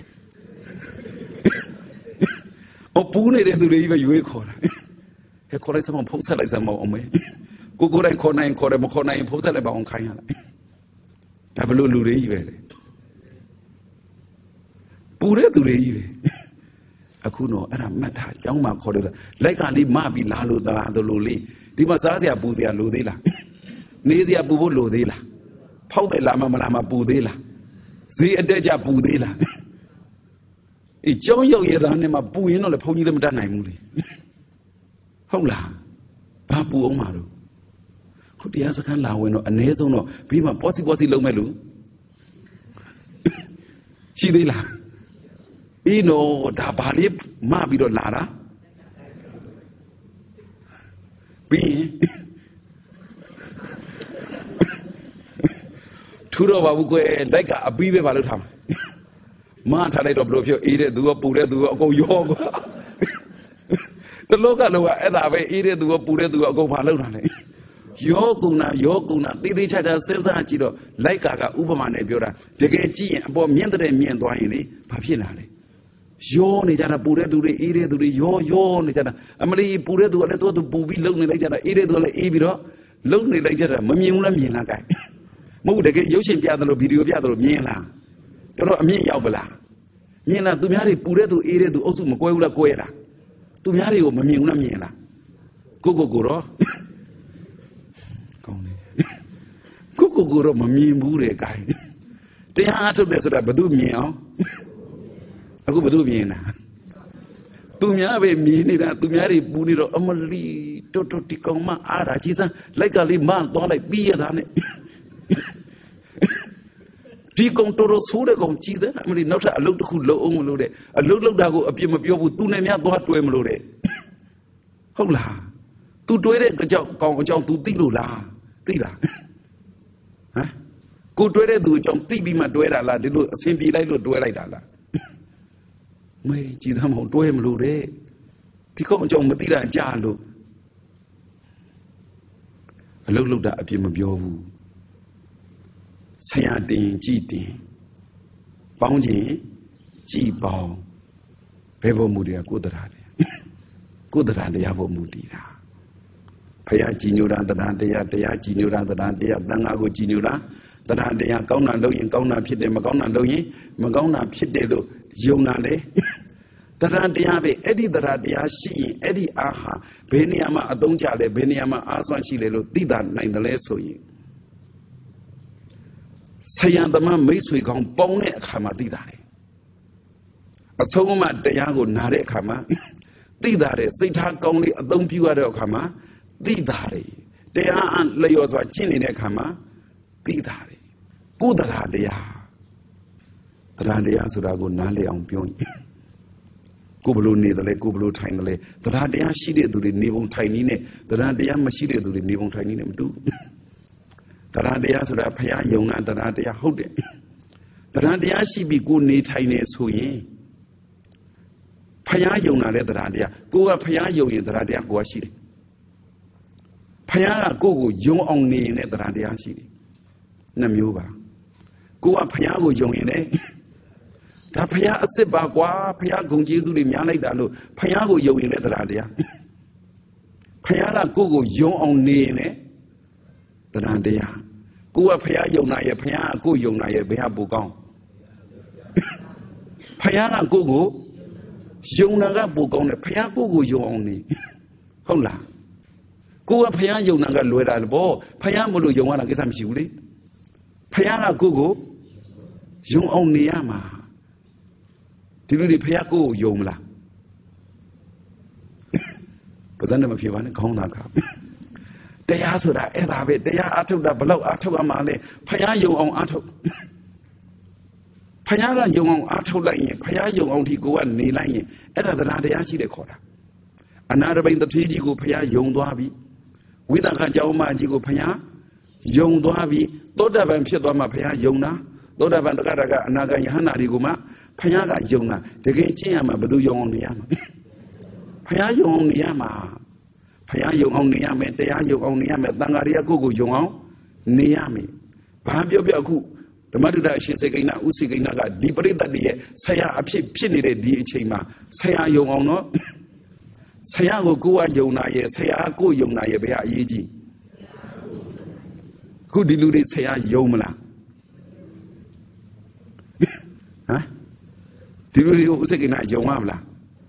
ပူနေတဲ့သူတွေကြီးပဲရွေးခေါ်တာဟဲ့ခေါ်လိုက်စမ်းဖုံးဆက်လိုက်စမ်းမအောင်မေကိုယ်တိုင်ခေါ်နိုင်ခေါ်တယ်မခေါ်နိုင်ဖုံးဆက်လိုက်ပါအောင်ခိုင်းရလိုက်ဒါဘလို့လူတွေကြီးပဲလေပူတဲ့သူတွေကြီးပဲအခုတော့အဲ့ဒါမှတ်ထားကျောင်းမှာခေါ်တယ်လိုက်ကလေးမပြီးလာလို့သလားလို့လေးဒီမှာစားစရာပူစရာလိုသေးလားနေစရာပူဖို့လိုသေးလားဖောက်တယ်လာမလားမပူသေးလားဈေးအတက်ကြပူသေးလားအေးကျောင်းရောက်ရသားနဲ့မှပူရင်တော့လေဘုန်းကြီးလည်းမတတ်နိုင်ဘူးလေဟုတ်လားဘာပူအောင်မှာလို့ခုတရားစခန်းလာဝင်တော့အ ਨੇ ဆုံးတော့ပြီးမှပေါ့စီလုံးမဲ့လို့ရှိသေးလားအေးနော်ဒါဘာလေးမပြီးတော့လာတာပြီးရင်ထူတော့ပါဘူးကွယ်လိုက်ကအပြီးပဲဘာလို့ထားမှာမထားလိုက်တော့ဘလို့ဖြစ်အေးတဲ့သူကပူတဲ့သူကအကုန်ရောကွာတလောကလုံးကအဲ့ဒါပဲအေးတဲ့သူကပူတဲ့သူကအကုန်ဘာလုပ်တာလဲယောကုဏသေးသေးချာချာစဉ်းစားကြည့်တော့လိုက်ကာကဥပမာနဲ့ပြောတာတကယ်ကြည့်ရင်အပေါ်မြင့်တဲ့မြင့်သွားရင်လေဘာဖြစ်လာလဲယောနေကြတာပူတဲ့သူတွေအေးတဲ့သူတွေယောနေကြတာအမလီပူတဲ့သူကလည်းသူပူပြီးလုံနေလိုက်ကြတာအေးတဲ့သူကလည်းအေးပြီးတော့လုံနေလိုက်ကြတာမမြင်ဘူးလားမြင်လားကြိုင်မဟုတ်တကယ်ရုပ်ရှင်ပြသလိုဗီဒီယိုပြသလိုမြင်လားတော်အမြင့်ရောက်ပလားမြင်လားသူများတွေပူတဲ့သူအေးတဲ့သူအုပ်စုမကွဲဘူးလားကွဲလားသူများတွေကိုမမြင်ဘူးလားမြင်လားကိုတော့ကောင်းတယ်ကိုတော့မမြင်ဘူးတဲ့ကြိုင်တရားအထုတ်တယ်ဆိုတာဘယ်သူမြင်အောင်အခုဘယ်သူမြင်တာသူများပဲမြင်နေတာသူများတွေပူနေတော့အမလီတော်ဒီကောင်မအားတာကြီးစမ်းလိုက်ကလေးမသွားလိုက်ပြီးရတာနဲ့ဒီကောင်တော်ဆိုးတဲ့ကောင်ကြီးစမ်းအမလီနောက်ထပ်အလုပ်တစ်ခုလုပ်အောင်မလို့တဲ့အလုပ်လုပ်တာကိုအပြစ်မပြောဘူးသူနဲ့များသွားတွဲမလို့တဲ့ဟုတ်လားသူတွဲတဲ့ကောင်အကြောင်းသူသိလို့လားသိလားဟမ်ကိုတွဲတဲ့သူအကြောင်းသိပြီးမှတွဲတာလားဒီလိုအစဉ်ပြေလိုက်လို့တွဲလိုက်တာလားမေးကြည်သမောင်တွဲမလို့တဲ့ဒီကောင်အကြောင်းမသိတာကြားလို့အလုတ်လုတ်တာအပြစ်မပြောဘူးဆရာတင်ကြည်တင်ပေါင်းခြင်းကြည်ပေါင်းဘယ်ပေါ်မူတည်တာကိုယ်တရားကိုယ်တရားပေါ်မူတည်တာဖယားကြည်ညိုတာတရားကြည်ညိုတာတရားသံဃာကိုကြည်ညိုတာတရားကောင်းတာလုပ်ရင်ကောင်းတာဖြစ်တယ်မကောင်းတာလုပ်ရင်မကောင်းတာဖြစ်တယ်လို့ယုံတာလေတရားပဲအဲ့ဒီတရားရှိရင်အဲ့ဒီအားဟာဘယ်နေရာမှာအသုံးကျလဲဘယ်နေရာမှာအားစွမ်းရှိလဲလို့သိတာနိုင်တယ်လဲဆိုရင်ဆရာသမားမိတ်ဆွေကောင်းပေါင်းတဲ့အခါမှာသိတာလေအဆုံးအမတရားကိုနားတဲ့အခါမှာသိတာလေစိတ်ထားကောင်းလေးအသုံးပြုရတဲ့အခါမှာသိတာလေတရားအလျော်စွာကျင့်နေတဲ့အခါမှာသိတာလေကိုယ်တရားဆိုတာကိုနားလည်အောင်ပြောရင်ကိုဘလို့နေတယ်လေကိုဘလို့ထိုင်တယ်လေတရားရှိတဲ့သူတွေနေပုံထိုင်နည်းနဲ့တရားမရှိတဲ့သူတွေနေပုံထိုင်နည်းနဲ့မတူတရားဆိုတာဖယားယုံနာတရားဟုတ်တယ်တရားရှိပြီးကိုနေထိုင်နေဆိုရင်ဖယားယုံနာတဲ့တရားကိုကဖယားယုံရင်တရားကိုကရှိတယ်ဖယားကကိုကိုယုံအောင်နေရင်တရားရှိတယ်နှစ်မျိုးပါကိုကဖယားကိုယုံရင်လေဒါဖယားအစ်စ်ပါကွာဖယားဂုဏ်ကျေးဇူးတွေများလိုက်တာလို့ဖယားကိုယုံရင်လည်းတရားဖယားကကိုကိုယုံအောင်နေရင်လည်းတရားကိုကဖယားယုံနာရဲ့ဖယားကကိုယုံနာရဲ့ဘယ်ဟာပိုကောင်းဖယားကကိုကိုယုံနာကပိုကောင်းတယ်ဖယားကိုယုံအောင်နေဟုတ်လားကိုကဖယားယုံနာကလွယ်တာပေါ့ဖယားမလို့ယုံရတာကိစ္စမရှိဘူးလေဖယားကကိုယုံအောင်နေရမှာဒီလိုတွေဖယားကိုယုံမလားဘာသာနဲ့မဖြစ်ပါနဲ့ခေါင်းသာခါတရားဆိုတာအဲ့ဒါပဲတရားအထုတ်တာဘလောက်အထုတ်ရမှာလဲဖယားယုံအောင်အထုတ်ဖယားကယုံအောင်အထုတ်လိုက်ရင်ဖယားယုံအောင်ဒီကိုကနေလိုက်ရင်အဲ့ဒါတရားရှိတယ်ခေါ်တာအနာတပိန်တတိကြီးကိုဖယားယုံသွားပြီဝိသကကြောင်းမကြီးကိုဖယားယုံသွားပြီသောတပန်ဖြစ်သွားမှဖယားယုံတာသောတပန်တက္ကရာကအနာဂတ်ယဟန္တာတွေကိုမှဖယားကယုံတာတကယ်ကျင့်ရမှာဘယ်သူယုံအောင်နေရမှာဖယားယုံအောင်နေရမှာဖယားယုံအောင်နေရမယ်တရားယုံအောင်နေရမယ်သံဃာတွေကကိုယုံအောင်နေရမယ်ဘာပြောအခုဓမ္မတုဒ္ဒအရှင်စေကိဏဥစေကိဏကဒီပရိသတ်တွေရဲ့ဆရာအဖြစ်နေတဲ့ဒီအချိန်မှာဆရာယုံအောင်နော်ဆရာကိုကယုံနာရဲ့ဆရာကိုယုံနာရဲ့ဘယ်ဟာအရေးကြီးခုဒီလူတွေဆရာယုံမလားဟမ်ဒီလူတွေကိုဥစေကိဏယုံရမလား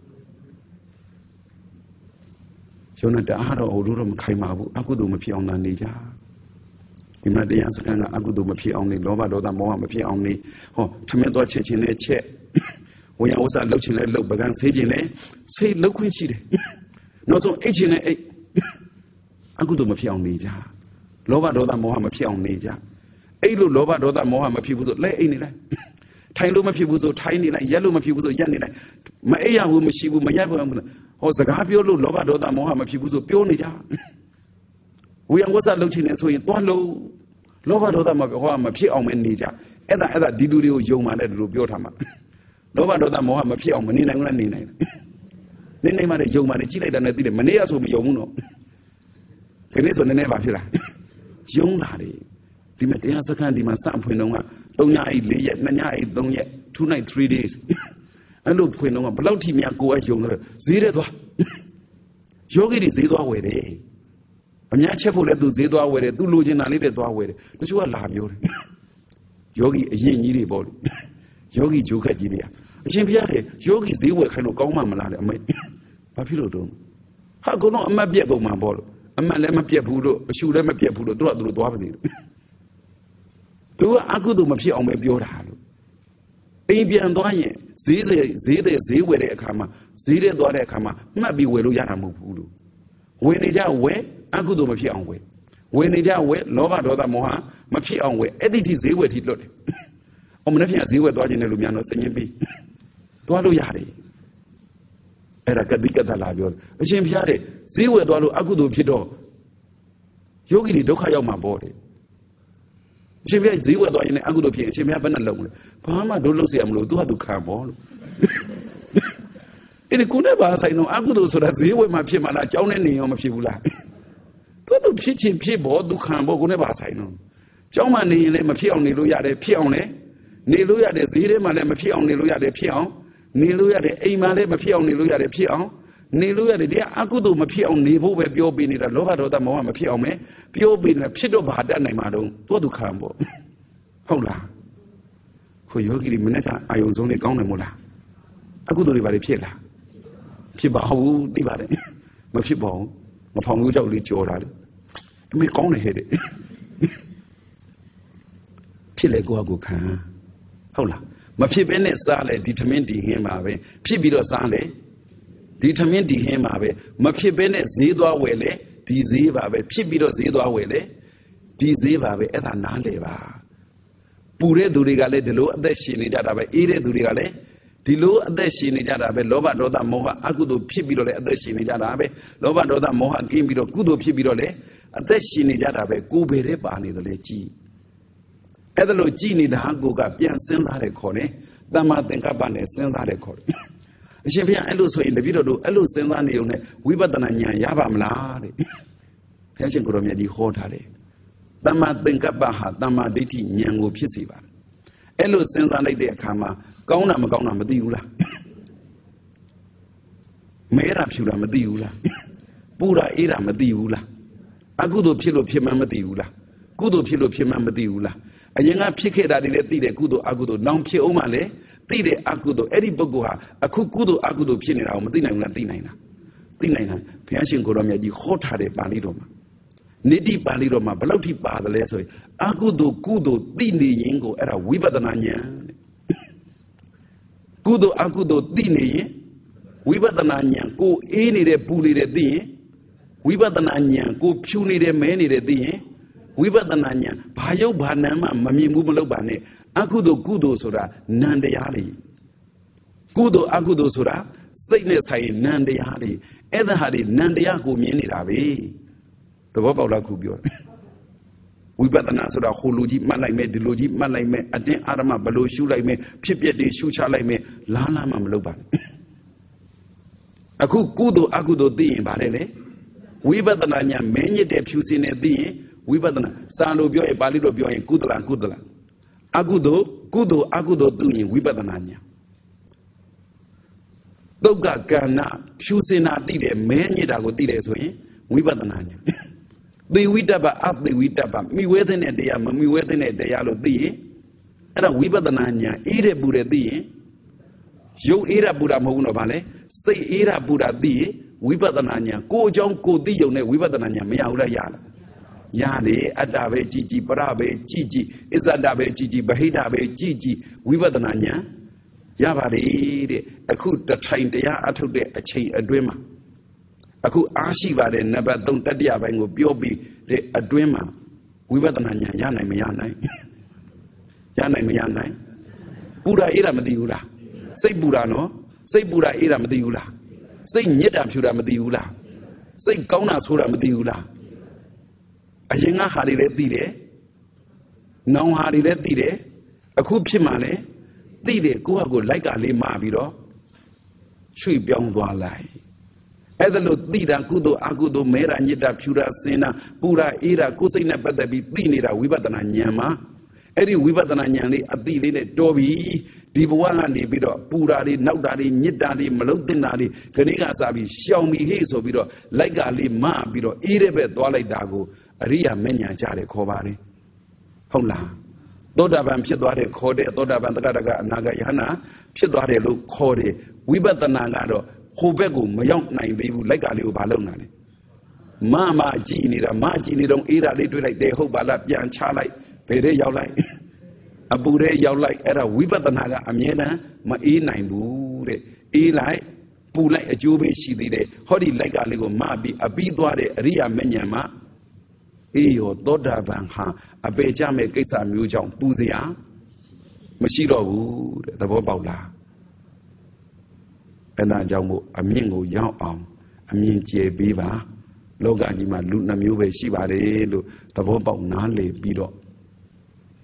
ယုံတဲ့အားတော့ဟိုလိုတော့မခိုင်ပါဘူးအကုသိုလ်မဖြစ်အောင်နေကြဒီမှာတရားစခန်းကအကုသိုလ်မဖြစ်အောင်နေလောဘဒေါသမောဟမဖြစ်အောင်နေဟောထမင်းသွားချက်ချင်းနဲ့ချက်ဝိညာဉ်ဥစ္စာလှုပ်ချင်းနဲ့လှုပ်ပကံဆေးချင်းနဲ့ဆေးလှုပ်ခွင့်ရှိတယ်နောက်ဆုံးအိတ်ချင်းနဲ့အိတ်အကုသိုလ်မဖြစ်အောင်နေကြလောဘဒေါသမောဟမဖြစ်အောင်နေကြအိတ်လို့လောဘဒေါသမောဟမဖြစ်ဘူးဆိုလဲအိတ်နေလိုက်ထိုင်လို့မဖြစ်ဘူးဆိုထိုင်နေလိုက်ရက်လို့မဖြစ်ဘူးဆိုရက်နေလိုက်မအိပ်ရဘူးမရှိဘူးမရက်ဘူးဟောစကားပြောလို့လောဘဒေါသမောဟမဖြစ်ဘူးဆိုပြောနေကြဝိယံဝဆလှုပ်ချင်တယ်ဆိုရင်သွားလို့လောဘဒေါသမဖြစ်အောင်မနေကြအဲ့ဒါဒီလူတွေကိုယုံမှလည်းဒီလိုပြောထားမှာလောဘဒေါသမောဟမဖြစ်အောင်မနေနိုင်ဘူးလားနေနိုင်တယ်နေနိုင်မှလည်းယုံမှလည်းကြည့်လိုက်တာနဲ့သိတယ်မနေရဆိုမယုံဘူးနော်ခဏဆိုနည်းနည်းပါဖြစ်လားယုံလာတယ်ဒီမှာတရားစခန်းဒီမှာစဖွင့်တော့က3ညအိတ်4ရက်2ညအိတ်3ရက်2 night 3 days အဲ့လိုဖွင့်တော့ကဘယ်လောက်ထိများကိုယ်ကယုံတယ်ဈေးတဲ့သွားယောဂီတွေဈေးသွားဝယ်တယ်အများချက်ဖို့လဲသူဈေးသွားဝယ်တယ်သူလိုချင်တာလေးတွေသွားဝယ်တယ်တချို့ကလာပြောတယ်ယောဂီအရင်ကြီးတွေပေါ့လေယောဂီဂျိုးခက်ကြီးတွေအရှင်ဘုရားလေယောဂီဈေးဝယ်ခိုင်းလို့ကောင်းမှမလားလေအမေဘာဖြစ်လို့တော့ဟာကုန်းတော့အမတ်ပြက်ကုန်မှာပေါ့လို့အမတ်လည်းမပြက်ဘူးလို့အရှူလည်းမပြက်ဘူးလို့သူတို့သွားပါစေလို့သူကအကုသိုလ်မဖြစ်အောင်ပဲပြောတာလို့အိမ်ပြန်သွားရင်ဈေးဝယ်တဲ့အခါမှာဈေးတဲ့သွားတဲ့အခါမှာမှတ်ပြီးဝယ်လို့ရတာမဟုတ်ဘူးလို့ဝယ်နေကြဝယ်အကုသိုလ်မဖြစ်အောင်ဝယ်နေကြဝယ်လောဘဒေါသမောဟမဖြစ်အောင်ဝယ်အဲ့ဒီထိဈေးဝယ်ထိလွတ်တယ်။အော်မနေ့ကဈေးဝယ်သွားခြင်းနဲ့လူများတော့စင်ရင်ပြီးသွားလို့ရတယ်။အဲ့ဒါကတိကတလာပြောအရှင်ဘုရားတဲ့ဈေးဝယ်သွားလို့အကုသိုလ်ဖြစ်တော့ယောဂီတွေဒုက္ခရောက်မှာပေါ့တယ်။ရှင်ပြဈေးဝယ်သွားရင်လည်းအကုသိုလ်ဖြစ်ရင်ရှင်ပြဘယ်နဲ့လုံးလဲဘာမှတို့လုပ်เสียမလို့သူကသူခံပေါ့လို့အဲ့ဒီကိုနဲ့ပါဆိုင်တော့အကုသိုလ်ဆိုတာဈေးဝယ်မှဖြစ်မှာလားကြောင်းနဲ့နေရောမဖြစ်ဘူးလားသူဖြစ်ချင်းဖြစ်ဖို့သူခံဖို့ကိုနဲ့ပါဆိုင်တော့ကြောင်းမှနေရင်လည်းမဖြစ်အောင်နေလို့ရတယ်ဖြစ်အောင်လည်းနေလို့ရတယ်ဈေးထဲမှာလည်းမဖြစ်အောင်နေလို့ရတယ်ဖြစ်အောင်နေလို့ရတယ်အိမ်မှာလည်းမဖြစ်အောင်နေလို့ရတယ်ဖြစ်အောင်နေလို့ရတယ်ဒီအကုသိုလ်မဖြစ်အောင်နေဖို့ပဲပြောပေးနေတာလောဘဒေါသမောဟမဖြစ်အောင်ပဲပြောပေးနေတာဖြစ်တော့ဘာတတ်နိုင်မှာတော့သူခံဖို့ဟုတ်လားခိုယောဂီတွေမနေ့ကအာယုံဆုံးတွေကောင်းတယ်မို့လားအကုသိုလ်တွေဘာတွေဖြစ်လားဖြစ်ပါဘူးသိပါတယ်မဖြစ်ပါဘူးမဖောင်လို့ကြောက်လေးကြော်တာလေအမေကောင်းတယ်ဟဲ့တဲ့ဖြစ်လေကိုယ့်အကူခံဟုတ်လားမဖြစ်ဘဲနဲ့စားလေဒီထမင်းဒီဟင်းပါပဲဖြစ်ပြီးတော့စားလေဒီထမင်းဒီဟင်းပါပဲမဖြစ်ဘဲနဲ့ဈေးသွားဝယ်လေဒီဈေးပါပဲဖြစ်ပြီးတော့ဈေးသွားဝယ်လေဒီဈေးပါပဲအဲ့ဒါနားလေပါပူတဲ့သူတွေကလည်းဒီလိုအသက်ရှင်နေကြတာပဲအေးတဲ့သူတွေကလည်းဒီလိုအသက်ရှင်နေကြတာပဲလောဘဒေါသမောဟအကုသိုလ်ဖြစ်ပြီးတော့လည်းအသက်ရှင်နေကြတာပဲလောဘဒေါသမောဟကင်းပြီးတော့ကုသိုလ်ဖြစ်ပြီးတော့လည်းအသက်ရှင်နေကြတာပဲကိုယ်ပဲတဲ့ပါနေတယ်လေကြည်အဲ့ဒါလို့ကြည်နေတာကိုကပြန်စဉ်းစားတယ်ခေါ်တယ်တမ္မာသင်္ကပ္ပနဲ့စဉ်းစားတယ်ခေါ်တယ်အရှင်ဘုရားအဲ့လိုဆိုရင်တပည့်တော်တို့အဲ့လိုစဉ်းစားနေုံနဲ့ဝိပဿနာဉာဏ်ရပါမလားတဲ့ဘုရားရှင်ကိုရောမြတ်ကြီးဟောထားတယ်တမ္မာသင်္ကပ္ပဟာတမ္မာဒိဋ္ဌိဉာဏ်ကိုဖြစ်စေပါတယ်အဲ့လိုစဉ်းစားလိုက်တဲ့အခါမှာကောင်းတာမကောင်းတာမသိဘူးလားမဲတာဖြူတာမသိဘူးလားပူတာအေးတာမသိဘူးလားအကုသိုလ်ဖြစ်လို့ဖြစ်မှမသိဘူးလားကုသိုလ်ဖြစ်လို့ဖြစ်မှမသိဘူးလားအရင်ကဖြစ်ခဲ့တာတွေလည်းသိတယ်ကုသိုလ်အကုသိုလ်နောင်ဖြစ်အောင်မှလည်းသိတယ်အကုသိုလ်အဲ့ဒီပုဂ္ဂိုလ်ဟာအခုကုသိုလ်အကုသိုလ်ဖြစ်နေတာကိုမသိနိုင်ဘူးလားသိနိုင်တာသိနိုင်တာဘုရားရှင်ကိုရောမြတ်ကြီးဟောထားတဲ့ပါဠိတော်မှာနိတိပါဠိတော်မှာဘယ်လောက်ထိပါတယ်လဲဆိုရင်အကုသိုလ်ကုသိုလ်သိနေရင်ကိုအဲ့ဒါဝိပဿနာဉာဏ်ကုသိုလ်အကုသိုလ်သိနေရင်ဝိပဿနာဉာဏ်ကိုအေးနေတဲ့ပူနေတဲ့သိရင်ဝိပဿနာဉာဏ်ကိုဖြူနေတဲ့မဲနေတဲ့သိရင်ဝိပဿနာဉာဏ်ဘာယုတ်ဘာနာမှမမြင်ဘူးမလုပ်ပါနဲ့အကုသိုလ်ကုသိုလ်ဆိုတာနံတရားလေကုသိုလ်အကုသိုလ်ဆိုတာစိတ်နဲ့ဆိုင်နံတရားလေအဲ့ဒါဟာဒီနံတရားကိုမြင်နေတာပဲသဘောပေါက်လားခုပြောဝိပဿနာဆိုတာဟိုလိုကြီးမှတ်လိုက်မယ်ဒီလိုကြီးမှတ်လိုက်မယ်အတင်းအာရမဘလို့ရှုလိုက်မယ်ဖြစ်ပျက်တွေရှုချလိုက်မယ်လားမှမလုပ်ပါနဲ့အခုကုသိုလ်အကုသိုလ်သိရင်ဗါတယ်လေဝိပဿနာညာမင်းညစ်တဲ့ဖြူစင်နဲ့သိရင်ဝိပဿနာစာလို့ပြောရင်ပါဠိလိုပြောရင်ကုသလအကုသိုလ်အကုသိုလ်အကုသိုလ်သိရင်ဝိပဿနာညာသုတ်ကကဏ္ဍဖြူစင်တာသိတယ်မင်းညစ်တာကိုသိတယ်ဆိုရင်ဝိပဿနာညာသေဝိတ္တပအသေဝိတ္တပမိဝဲတဲ့တရားမမိဝဲတဲ့တရားလို့သိရင်အဲ့ဒါဝိပဿနာညာအေးတဲ့ပူတဲ့သိရင်ရုပ်အေးတာပူတာမဟုတ်ဘူးတော့ဗာလေစိတ်အေးတာပူတာသိရင်ဝိပဿနာညာကိုအကြောင်းကိုသိုံနဲ့ဝိပဿနာညာမရဘူးလားရလားရတယ်အတ္တပဲကြည်ကြည်ပရပဲကြည်ကြည်အစ္ဆဒပဲကြည်ကြည်ဗဟိတပဲကြည်ကြည်ဝိပဿနာညာရပါလေတဲ့အခုတထိုင်တရားအထုတ်တဲ့အချိန်အတွင်းမှာအခုအားရှိပါတယ်နံပါတ်3တတိယပိုင်းကိုပြောပြီးတဲ့အတွင်းမှာဝိပဿနာဉာဏ်ရနိုင်မရနိုင်ရနိုင်မရနိုင်ပူတာအေးတာမသိဘူးလားစိတ်ပူတာနော်စိတ်ပူတာအေးတာမသိဘူးလားစိတ်ညစ်တာဖြူတာမသိဘူးလားစိတ်ကောင်းတာဆိုးတာမသိဘူးလားအရင်ကဟာတွေလည်းသိတယ်နောင်ဟာတွေလည်းသိတယ်အခုဖြစ်မှလည်းသိတယ်ကိုယ့်ဟာကိုယ်လိုက်ကလေးမှာပြီးတော့ရွှေ့ပြောင်းသွားလိုက်အဲ့ဒါလို့သိတာကုသိုလ်အကုသိုလ်မဲတာညစ်တာဖြူတာစင်တာပူတာအေးတာကိုယ်စိတ်နဲ့ပတ်သက်ပြီးသိနေတာဝိပဿနာဉာဏ်မှာအဲ့ဒီဝိပဿနာဉာဏ်လေးအသိလေးနဲ့တော်ပြီဒီဘဝကနေပြီးတော့ပူတာတွေနောက်တာတွေညစ်တာတွေမလုံးတင်တာတွေခဏကစားပြီးရှောင်ပြီးဟေ့ဆိုပြီးတော့လိုက်ကလေးမပြီးတော့အေးတဲ့ဘက်သွားလိုက်တာကိုအရိယာမဉ္ဇဉ်ကြတယ်ခေါ်ပါတယ်ဟုတ်လားသောတာပန်ဖြစ်သွားတယ်ခေါ်တယ်သောတာပန်တက္ကရာအနာဂတ်ယဟနာဖြစ်သွားတယ်လို့ခေါ်တယ်ဝိပဿနာကတော့ဟိုဘက်ကိုမရောက်နိုင်သေးဘူးလိုက်ကလေးကိုဘာလုပ်နာလဲမကြည့်နေတာမကြည့်နေတော့အေးတာလေးတွေ့လိုက်တယ်ဟုတ်ပါလားပြန်ချလိုက်ဘယ်တဲ့ရောက်လိုက်အပူတဲ့ရောက်လိုက်အဲ့ဒါဝိပဿနာကအမြဲတမ်းမအေးနိုင်ဘူးတဲ့အေးလိုက်ပူလိုက်အကျိုးပဲရှိသေးတယ်ဟောဒီလိုက်ကလေးကိုမပြီးအပြီးသွားတဲ့အရိယာမဉ္ဇဉ်မှာအေးရောသောတာပန်ဟာအပေကြမဲ့ကိစ္စမျိုးကြောင့်ပူစရာမရှိတော့ဘူးတဲ့သဘောပေါက်လားအဲ့ဒါကြောင့်မို့အမြင့်ကိုရောက်အောင်အမြင့်ကျယ်ပေးပါလောကကြီးမှာလူနှမျိုးပဲရှိပါတယ်လို့သဘောပေါက်နားလည်ပြီးတော့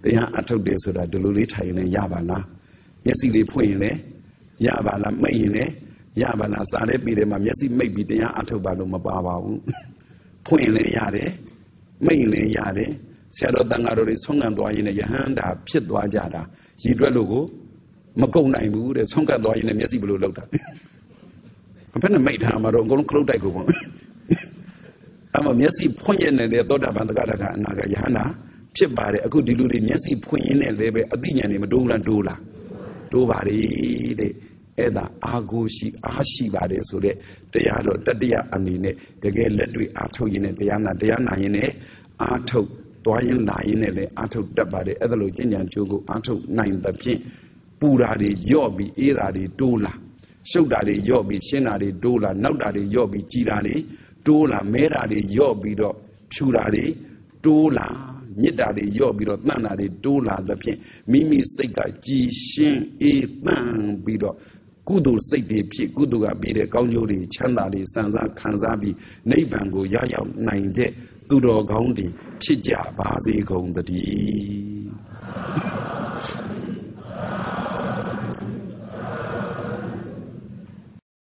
တရားအထုတ်တယ်ဆိုတာဒီလိုလေးထိုင်နေရပါလားမျက်စိလေးဖွင့်ရင်လည်းရပါလားမိတ်ရင်လည်းရပါလားစားတဲ့ပြည်ထဲမှာမျက်စိမိတ်ပြီးတရားအထုတ်ပါလို့မပါပါဘူးဖွင့်ရင်လည်းရတယ်မိတ်ရင်လည်းရတယ်ဆရာတော်တန်ဃာတော်တွေဆုံးခံသွားရင်လည်းယဟန္တာဖြစ်သွားကြတာရည်တွက်လို့ကိုမကုန်နိုင်ဘူးတဲ့ဆုံးခံသွားရင်လည်းမျက်စိဘယ်လိုလောက်တာဘယ်နဲ့မိတ်ထားမှာတော့အကုန်လုံးခလုတ်တိုက်ကိုပေါ့အမှမျက်စိဖွင့်ရနေတဲ့သောတာပန်တက္ကရာအနာကယဟန္တာဖြစ်ပါတယ်အခုဒီလူတွေမျက်စိဖွင့်ရင်းနဲ့လည်းပဲအသိဉာဏ်တွေမတိုးလားတိုးပါလေတဲ့အဲ့ဒါအာကိုရှိအားရှိပါတယ်ဆိုတဲ့တရားတော်တတ္တယအနေနဲ့တကယ်လက်တွေ့အားထုတ်ရင်းနဲ့တရားနာရင်းနဲ့အားထုတ်သွားရင်လာရင်လည်းအားထုတ်တတ်ပါတယ်အဲ့ဒါလိုကျင့်ကြံကြိုးကိုအားထုတ်နိုင်သဖြင့်ပူတာတွေယော့ပြီးအေးတာတွေတိုးလာရှုပ်တာတွေယော့ပြီးရှင်းတာတွေတိုးလာနောက်တာတွေယော့ပြီးကြည်တာတွေတိုးလာမဲတာတွေယော့ပြီးတော့ဖြူတာတွေတိုးလာညစ်တာတွေယော့ပြီးတော့တန့်တာတွေတိုးလာသဖြင့်မိမိစိတ်ကကြည်ရှင်းအေးတန့်ပြီးတော့ကုသိုလ်စိတ်တွေဖြစ်ကုသိုလ်ကပြီးတဲ့ကောင်းကျိုးတွေချမ်းသာတွေစံစားခံစားပြီးနိဗ္ဗာန်ကိုရောက်နိုင်တဲ့သူတော်ကောင်းတွေဖြစ်ကြပါစေကုန်သတည်း